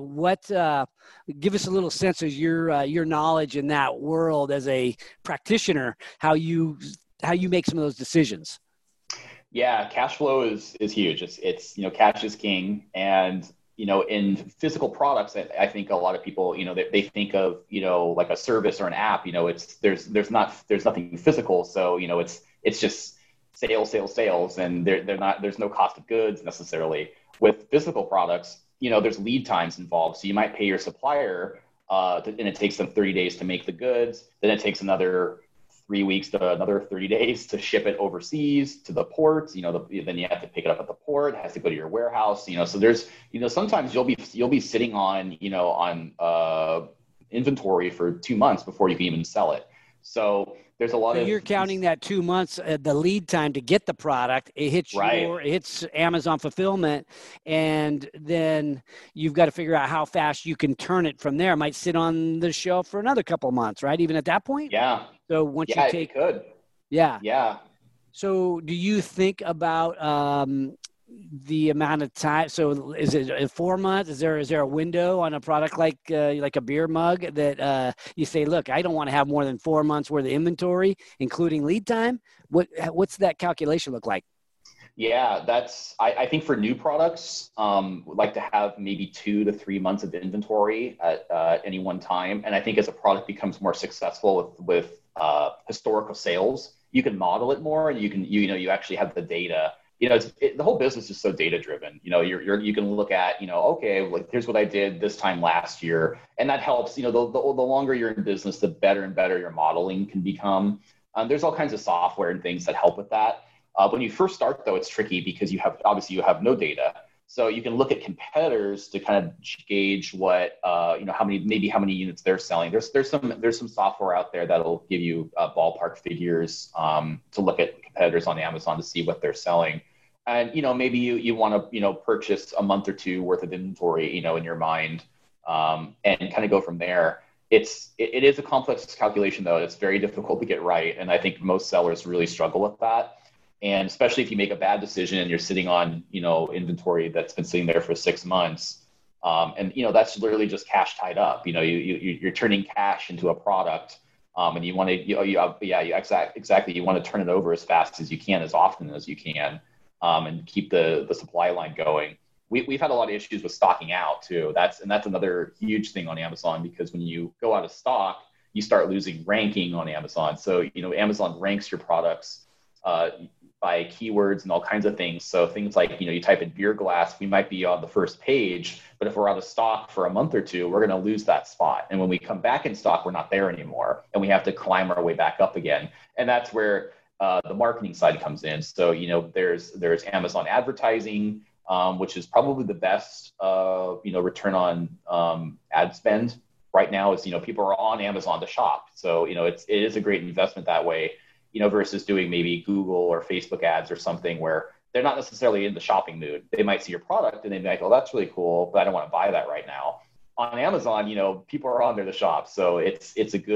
[SPEAKER 1] give us a little sense of your knowledge in that world as a practitioner, how you make some of those decisions?
[SPEAKER 2] Yeah, cash flow is huge. It's cash is king, and in physical products, I think a lot of people they think of like a service or an app. It's there's nothing physical, so it's just sales, sales, sales, and there's no cost of goods necessarily. With physical products, there's lead times involved, so you might pay your supplier, and it takes them 30 days to make the goods. Then it takes another 3 weeks to another 30 days to ship it overseas to the ports. Then you have to pick it up at the port. It has to go to your warehouse. So there's, sometimes you'll be sitting on, inventory for 2 months before you can even sell it. So there's a lot
[SPEAKER 1] So
[SPEAKER 2] of
[SPEAKER 1] you're counting that 2 months, the lead time to get the product. It
[SPEAKER 2] right.
[SPEAKER 1] hits Amazon fulfillment, and then you've got to figure out how fast you can turn it from there. It might sit on the shelf for another couple of months, right? Even at that point.
[SPEAKER 2] Yeah.
[SPEAKER 1] So once you
[SPEAKER 2] Yeah, it
[SPEAKER 1] take,
[SPEAKER 2] could.
[SPEAKER 1] yeah.
[SPEAKER 2] Yeah.
[SPEAKER 1] So do you think about the amount of time? So is it 4 months? Is there a window on a product like a beer mug that you say, look, I don't want to have more than 4 months worth of inventory, including lead time? What's that calculation look like?
[SPEAKER 2] Yeah, I think for new products, would like to have maybe 2 to 3 months of inventory at any one time. And I think as a product becomes more successful with historical sales, you can model it more, and you actually have the data. The whole business is so data driven. You can look at, okay, like here's what I did this time last year, and that helps. The longer you're in business, the better and better your modeling can become. There's all kinds of software and things that help with that. When you first start, though, it's tricky because you have no data. So you can look at competitors to kind of gauge what how many units they're selling. There's some software out there that'll give you ballpark figures to look at competitors on Amazon to see what they're selling. And maybe you want to purchase a month or two worth of inventory in your mind, and kind of go from there. It is a complex calculation, though. It's very difficult to get right, and I think most sellers really struggle with that. And especially if you make a bad decision and you're sitting on, inventory that's been sitting there for 6 months, and that's literally just cash tied up. You're turning cash into a product, and you want to, exactly. You want to turn it over as fast as you can, as often as you can, and keep the supply line going. We've had a lot of issues with stocking out too. That's another huge thing on Amazon, because when you go out of stock, you start losing ranking on Amazon. So Amazon ranks your products by keywords and all kinds of things. So things like, you type in beer glass, we might be on the first page, but if we're out of stock for a month or two, we're going to lose that spot. And when we come back in stock, we're not there anymore, and we have to climb our way back up again. And that's where the marketing side comes in. So, there's Amazon advertising, which is probably the best, return on ad spend right now. Is, people are on Amazon to shop. So, it is a great investment that way, versus doing maybe Google or Facebook ads or something where they're not necessarily in the shopping mood. They might see your product and they might go, that's really cool, but I don't want to buy that right now. On Amazon, people are on there to shop. So it's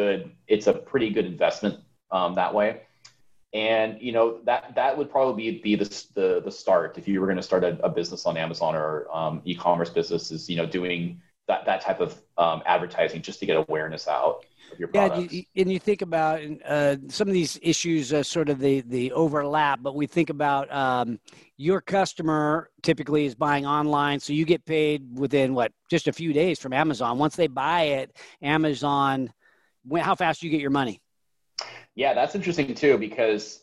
[SPEAKER 2] a pretty good investment that way. And, that would probably be the start if you were going to start a business on Amazon, or e-commerce business, is, doing that type of advertising just to get awareness out of your products.
[SPEAKER 1] Yeah, and you think about some of these issues, sort of the overlap, but we think about your customer typically is buying online, so you get paid within just a few days from Amazon. Once they buy it, Amazon, how fast do you get your money?
[SPEAKER 2] Yeah, that's interesting too, because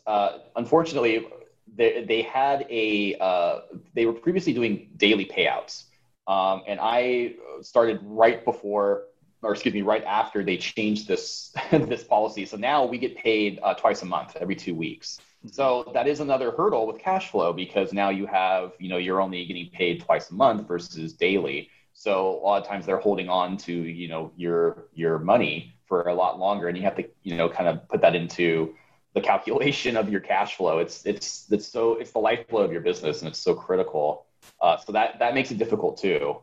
[SPEAKER 2] unfortunately, they were previously doing daily payouts. And I started right after they changed this this policy. So now we get paid twice a month, every 2 weeks. So that is another hurdle with cash flow, because now you have, you're only getting paid twice a month versus daily. So a lot of times they're holding on to, your money for a lot longer, and you have to, kind of put that into the calculation of your cash flow. It's the lifeblood of your business, and it's so critical. So that makes it difficult too.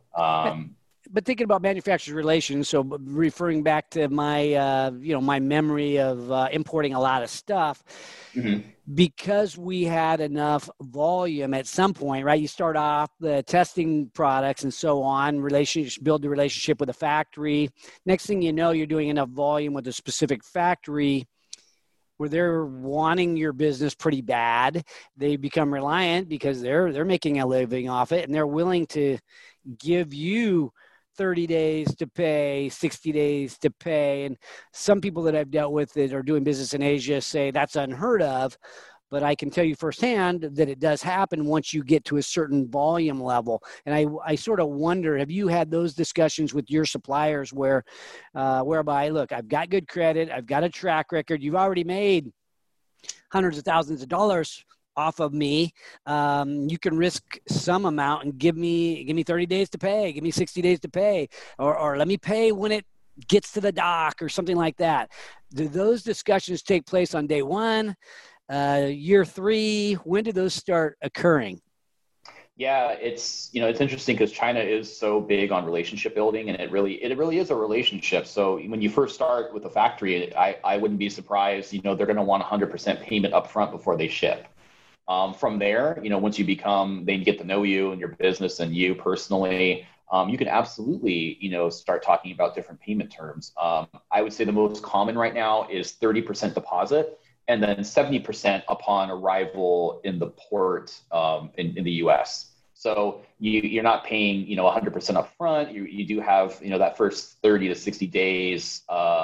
[SPEAKER 1] But thinking about manufacturer relations, so referring back to my, my memory of importing a lot of stuff,
[SPEAKER 2] Mm-hmm.
[SPEAKER 1] because we had enough volume at some point, right? You start off the testing products and so on, build the relationship with a factory. Next thing you know, you're doing enough volume with a specific factory where they're wanting your business pretty bad. They become reliant because they're making a living off it, and they're willing to give you 30 days to pay, 60 days to pay. And some people that I've dealt with that are doing business in Asia say that's unheard of. But I can tell you firsthand that it does happen once you get to a certain volume level. And I sort of wonder, have you had those discussions with your suppliers whereby, look, I've got good credit, I've got a track record, you've already made hundreds of thousands of dollars off of me. You can risk some amount and give me 30 days to pay, give me 60 days to pay, or let me pay when it gets to the dock or something like that. Do those discussions take place on day one, year three? When do those start occurring?
[SPEAKER 2] Yeah, it's interesting because China is so big on relationship building, and it really is a relationship. So when you first start with a factory, I wouldn't be surprised, they're going to want 100% payment upfront before they ship. From there, once they get to know you and your business and you personally, you can absolutely, start talking about different payment terms. I would say the most common right now is 30% deposit, and then 70% upon arrival in the port in the U.S. So you're not paying, 100% up front. You do have, that first 30 to 60 days,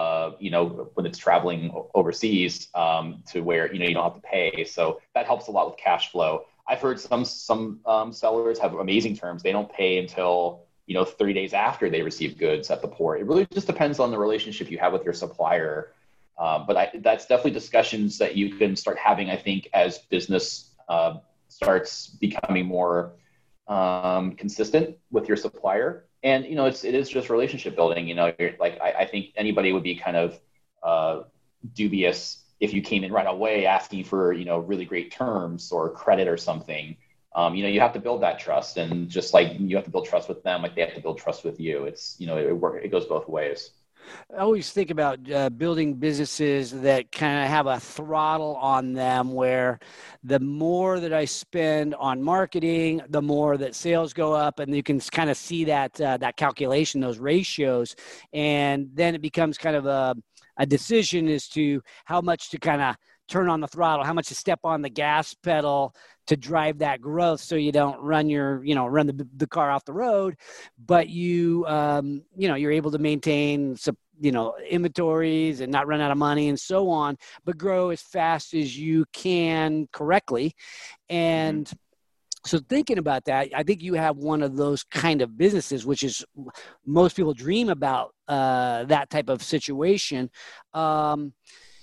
[SPEAKER 2] when it's traveling overseas, to where, you don't have to pay. So that helps a lot with cash flow. I've heard some sellers have amazing terms. They don't pay until, 30 days after they receive goods at the port. It really just depends on the relationship you have with your supplier. But that's definitely discussions that you can start having, I think, as business starts becoming more consistent with your supplier. And, it is just relationship building. I think anybody would be kind of dubious if you came in right away asking for, really great terms or credit or something. You have to build that trust, and just like you have to build trust with them, like they have to build trust with you. It's, it goes both ways.
[SPEAKER 1] I always think about building businesses that kind of have a throttle on them, where the more that I spend on marketing, the more that sales go up, and you can kind of see that calculation, those ratios, and then it becomes kind of a decision as to how much to kind of turn on the throttle, how much to step on the gas pedal to drive that growth, so you don't run the car off the road, but you're able to maintain some, inventories and not run out of money and so on, but grow as fast as you can correctly. And so thinking about that, I think you have one of those kind of businesses, which is most people dream about that type of situation. But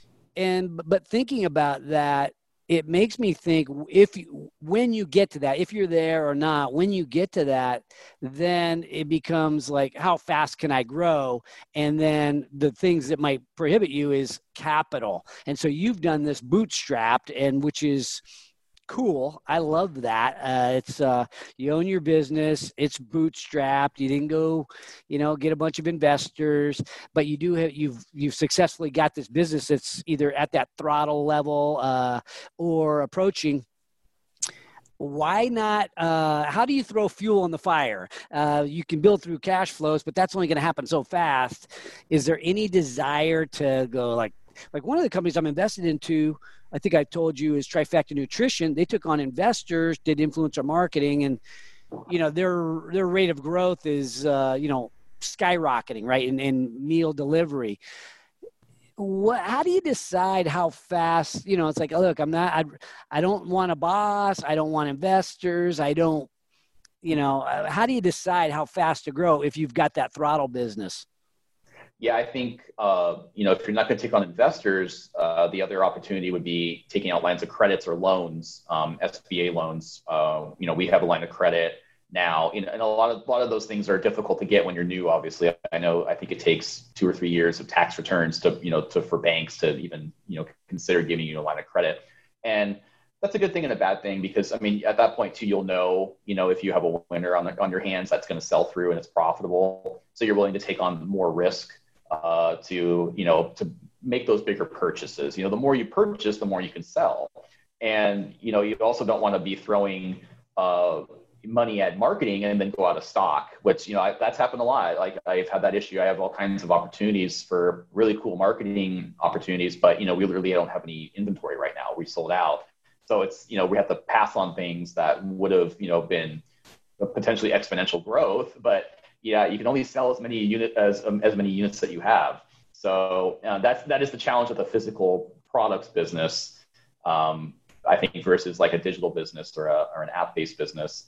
[SPEAKER 1] thinking about that, it makes me think, when you get to that, if you're there or not, when you get to that, then it becomes like, how fast can I grow? And then the things that might prohibit you is capital. And so you've done this bootstrapped, and which is cool. I love that. It's you own your business. It's bootstrapped. You didn't go, get a bunch of investors, but you do have, you've successfully got this business that's either at that throttle level or approaching. Why not? How do you throw fuel on the fire? You can build through cash flows, but that's only going to happen so fast. Is there any desire to go like one of the companies I'm invested into, I think I told you, is Trifecta Nutrition. They took on investors, did influencer marketing, and their rate of growth is skyrocketing, right? In meal delivery. How do you decide how fast? It's like, oh, look, I don't want a boss. I don't want investors. I don't how do you decide how fast to grow if you've got that throttle business?
[SPEAKER 2] Yeah, I think, if you're not going to take on investors, the other opportunity would be taking out lines of credits or loans, SBA loans. We have a line of credit now, and a lot of those things are difficult to get when you're new. Obviously, I think it takes 2 or 3 years of tax returns for banks to even, consider giving you a line of credit. And that's a good thing and a bad thing, because at that point too, you'll know, if you have a winner on your hands that's going to sell through and it's profitable. So you're willing to take on more risk to make those bigger purchases. The more you purchase, the more you can sell. And, you also don't want to be throwing money at marketing and then go out of stock, which, that's happened a lot. Like, I've had that issue. I have all kinds of opportunities for really cool marketing opportunities, but, we literally don't have any inventory right now. We sold out. So it's, we have to pass on things that would have, been potentially exponential growth, but yeah, you can only sell as many units that you have. So that is the challenge with a physical products business, I think, versus like a digital business or an app-based business.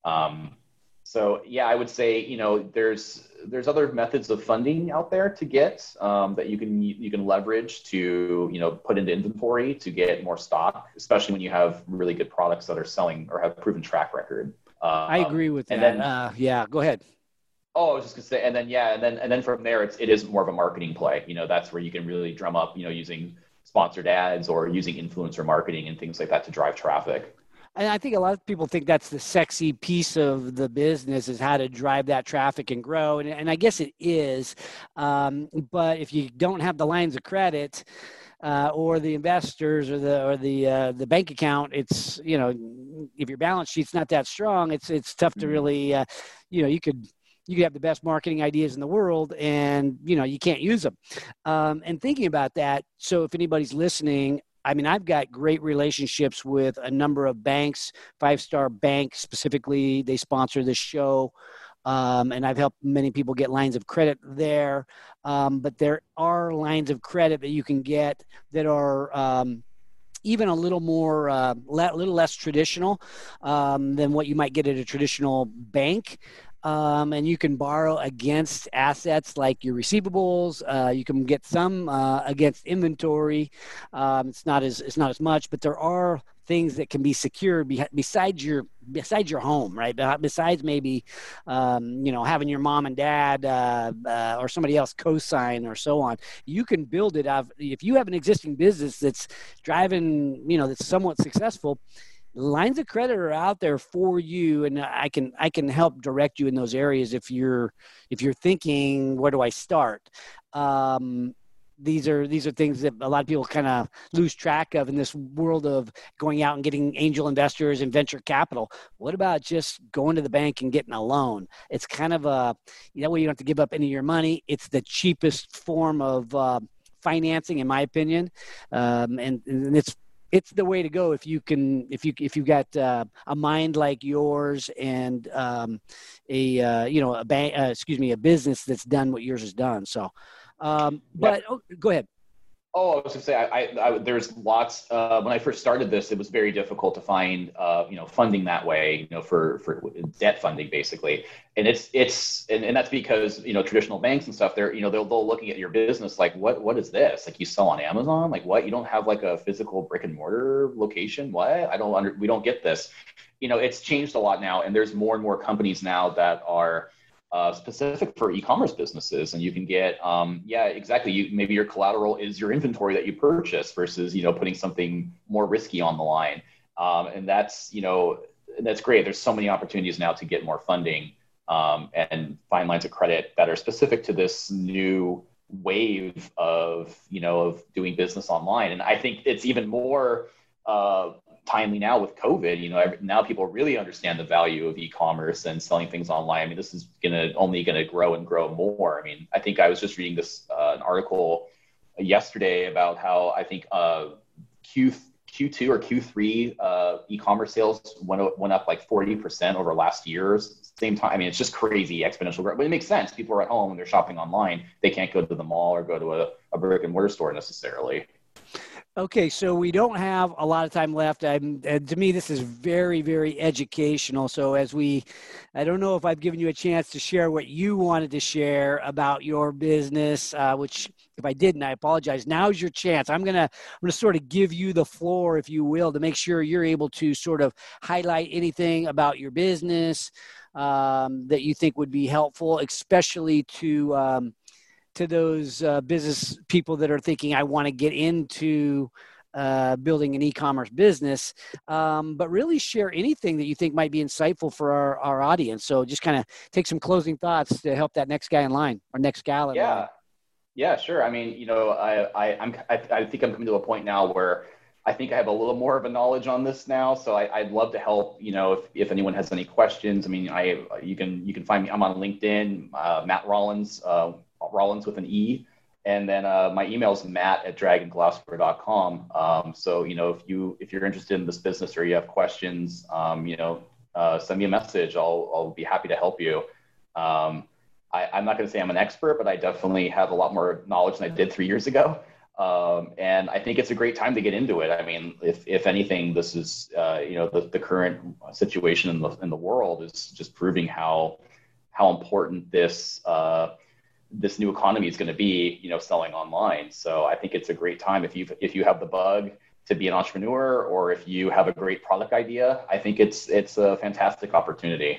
[SPEAKER 2] So yeah, I would say, there's other methods of funding out there to get that you can leverage to, put into inventory to get more stock, especially when you have really good products that are selling or have proven track record.
[SPEAKER 1] I agree with that. Yeah, go ahead.
[SPEAKER 2] Oh, I was just gonna say, and then from there, it is more of a marketing play. That's where you can really drum up, using sponsored ads or using influencer marketing and things like that to drive traffic.
[SPEAKER 1] And I think a lot of people think that's the sexy piece of the business, is how to drive that traffic and grow. And I guess it is. But if you don't have the lines of credit or the investors or the bank account, it's, if your balance sheet's not that strong, it's tough to really, you could have the best marketing ideas in the world and, you can't use them. And thinking about that, so if anybody's listening, I've got great relationships with a number of banks, Five Star Bank specifically. They sponsor this show. And I've helped many people get lines of credit there. But there are lines of credit that you can get that are even a little more, little less traditional than what you might get at a traditional bank. And you can borrow against assets like your receivables. You can get some against inventory. It's not as much, but there are things that can be secured besides your home, right? Besides maybe, having your mom and dad or somebody else co-sign or so on. You can build it out. If you have an existing business that's driving, that's somewhat successful, lines of credit are out there for you, and I can help direct you in those areas if you're thinking, where do I start? These are things that a lot of people kind of lose track of in this world of going out and getting angel investors and venture capital. What about just going to the bank and getting a loan? It's kind of that way you don't have to give up any of your money. It's the cheapest form of financing, in my opinion, and it's the way to go if you've got a mind like yours and a business that's done what yours has done. So, go ahead.
[SPEAKER 2] Oh, I was going to say, there's lots. When I first started this, it was very difficult to find, funding that way, for debt funding, basically. And and that's because, traditional banks and stuff, they're looking at your business like, what is this? Like, you sell on Amazon? Like, what? You don't have like a physical brick and mortar location? What? We don't get this. It's changed a lot now, and there's more and more companies now that are specific for e-commerce businesses, and you can get, exactly. Maybe your collateral is your inventory that you purchase versus, putting something more risky on the line. And that's great. There's so many opportunities now to get more funding and find lines of credit that are specific to this new wave of doing business online. And I think it's even more timely now with COVID. Now people really understand the value of e-commerce and selling things online. This is only gonna grow and grow more. I think I was just reading this an article yesterday about how I think Q2 or Q3 e-commerce sales went up like 40% over last year's same time. It's just crazy exponential growth, but it makes sense. People are at home and they're shopping online. They can't go to the mall or go to a brick and mortar store necessarily.
[SPEAKER 1] Okay, so we don't have a lot of time left. To me, this is very, very educational. So I don't know if I've given you a chance to share what you wanted to share about your business, which if I didn't, I apologize. Now's your chance. I'm gonna sort of give you the floor, if you will, to make sure you're able to sort of highlight anything about your business that you think would be helpful, especially to those business people that are thinking, I want to get into building an e-commerce business, but really share anything that you think might be insightful for our audience. So just kind of take some closing thoughts to help that next guy in line or next gal in line.
[SPEAKER 2] Yeah, sure. I mean, I think I'm coming to a point now where I think I have a little more of a knowledge on this now. So I'd love to help, if anyone has any questions. I mean, you can find me. I'm on LinkedIn, Matt Rollins, Rollins with an E. And then my email is matt@dragonglassware.com. So, if you're interested in this business or you have questions, send me a message. I'll be happy to help you. I'm not going to say I'm an expert, but I definitely have a lot more knowledge than I did 3 years ago. And I think it's a great time to get into it. I mean, if anything, this is, the current situation in the world is just proving how important this new economy is going to be, selling online. So I think it's a great time if you have the bug to be an entrepreneur, or if you have a great product idea. I think it's a fantastic opportunity.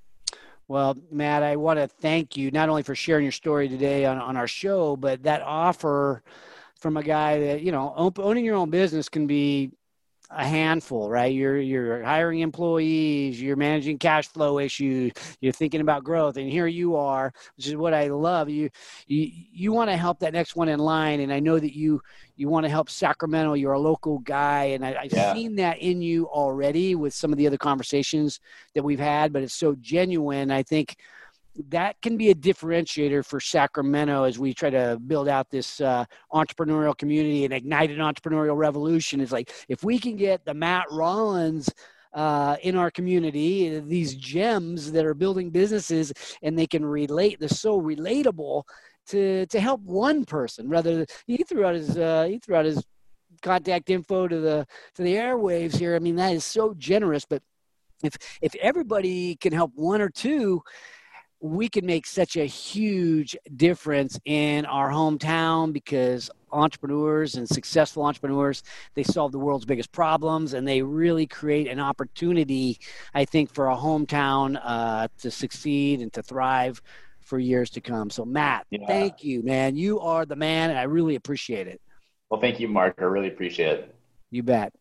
[SPEAKER 1] Well, Matt, I want to thank you not only for sharing your story today on our show, but that offer from a guy that, owning your own business can be a handful, right? You're hiring employees, you're managing cash flow issues, you're thinking about growth, and here you are, which is what I love. You want to help that next one in line, and I know that you want to help Sacramento. You're a local guy, and I've seen that in you already with some of the other conversations that we've had, but it's so genuine. I think that can be a differentiator for Sacramento as we try to build out this entrepreneurial community and ignite an entrepreneurial revolution. It's like, if we can get the Matt Rollins in our community, these gems that are building businesses, and they can relate, they're so relatable to help one person. Rather, he threw out his contact info to the airwaves here. I mean, that is so generous. But if everybody can help one or two, we can make such a huge difference in our hometown, because entrepreneurs and successful entrepreneurs, they solve the world's biggest problems, and they really create an opportunity, I think, for a hometown to succeed and to thrive for years to come. So Matt, Thank you, man. You are the man, and I really appreciate it.
[SPEAKER 2] Well, thank you, Mark. I really appreciate it.
[SPEAKER 1] You bet.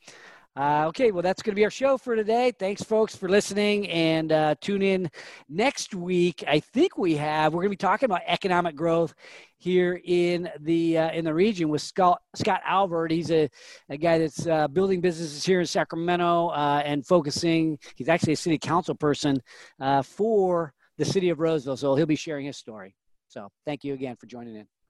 [SPEAKER 1] Okay, well, that's going to be our show for today. Thanks, folks, for listening, and tune in next week. I think we're going to be talking about economic growth here in the region with Scott Albert. He's a guy that's building businesses here in Sacramento and focusing. He's actually a city council person for the city of Roseville, so he'll be sharing his story. So thank you again for joining in.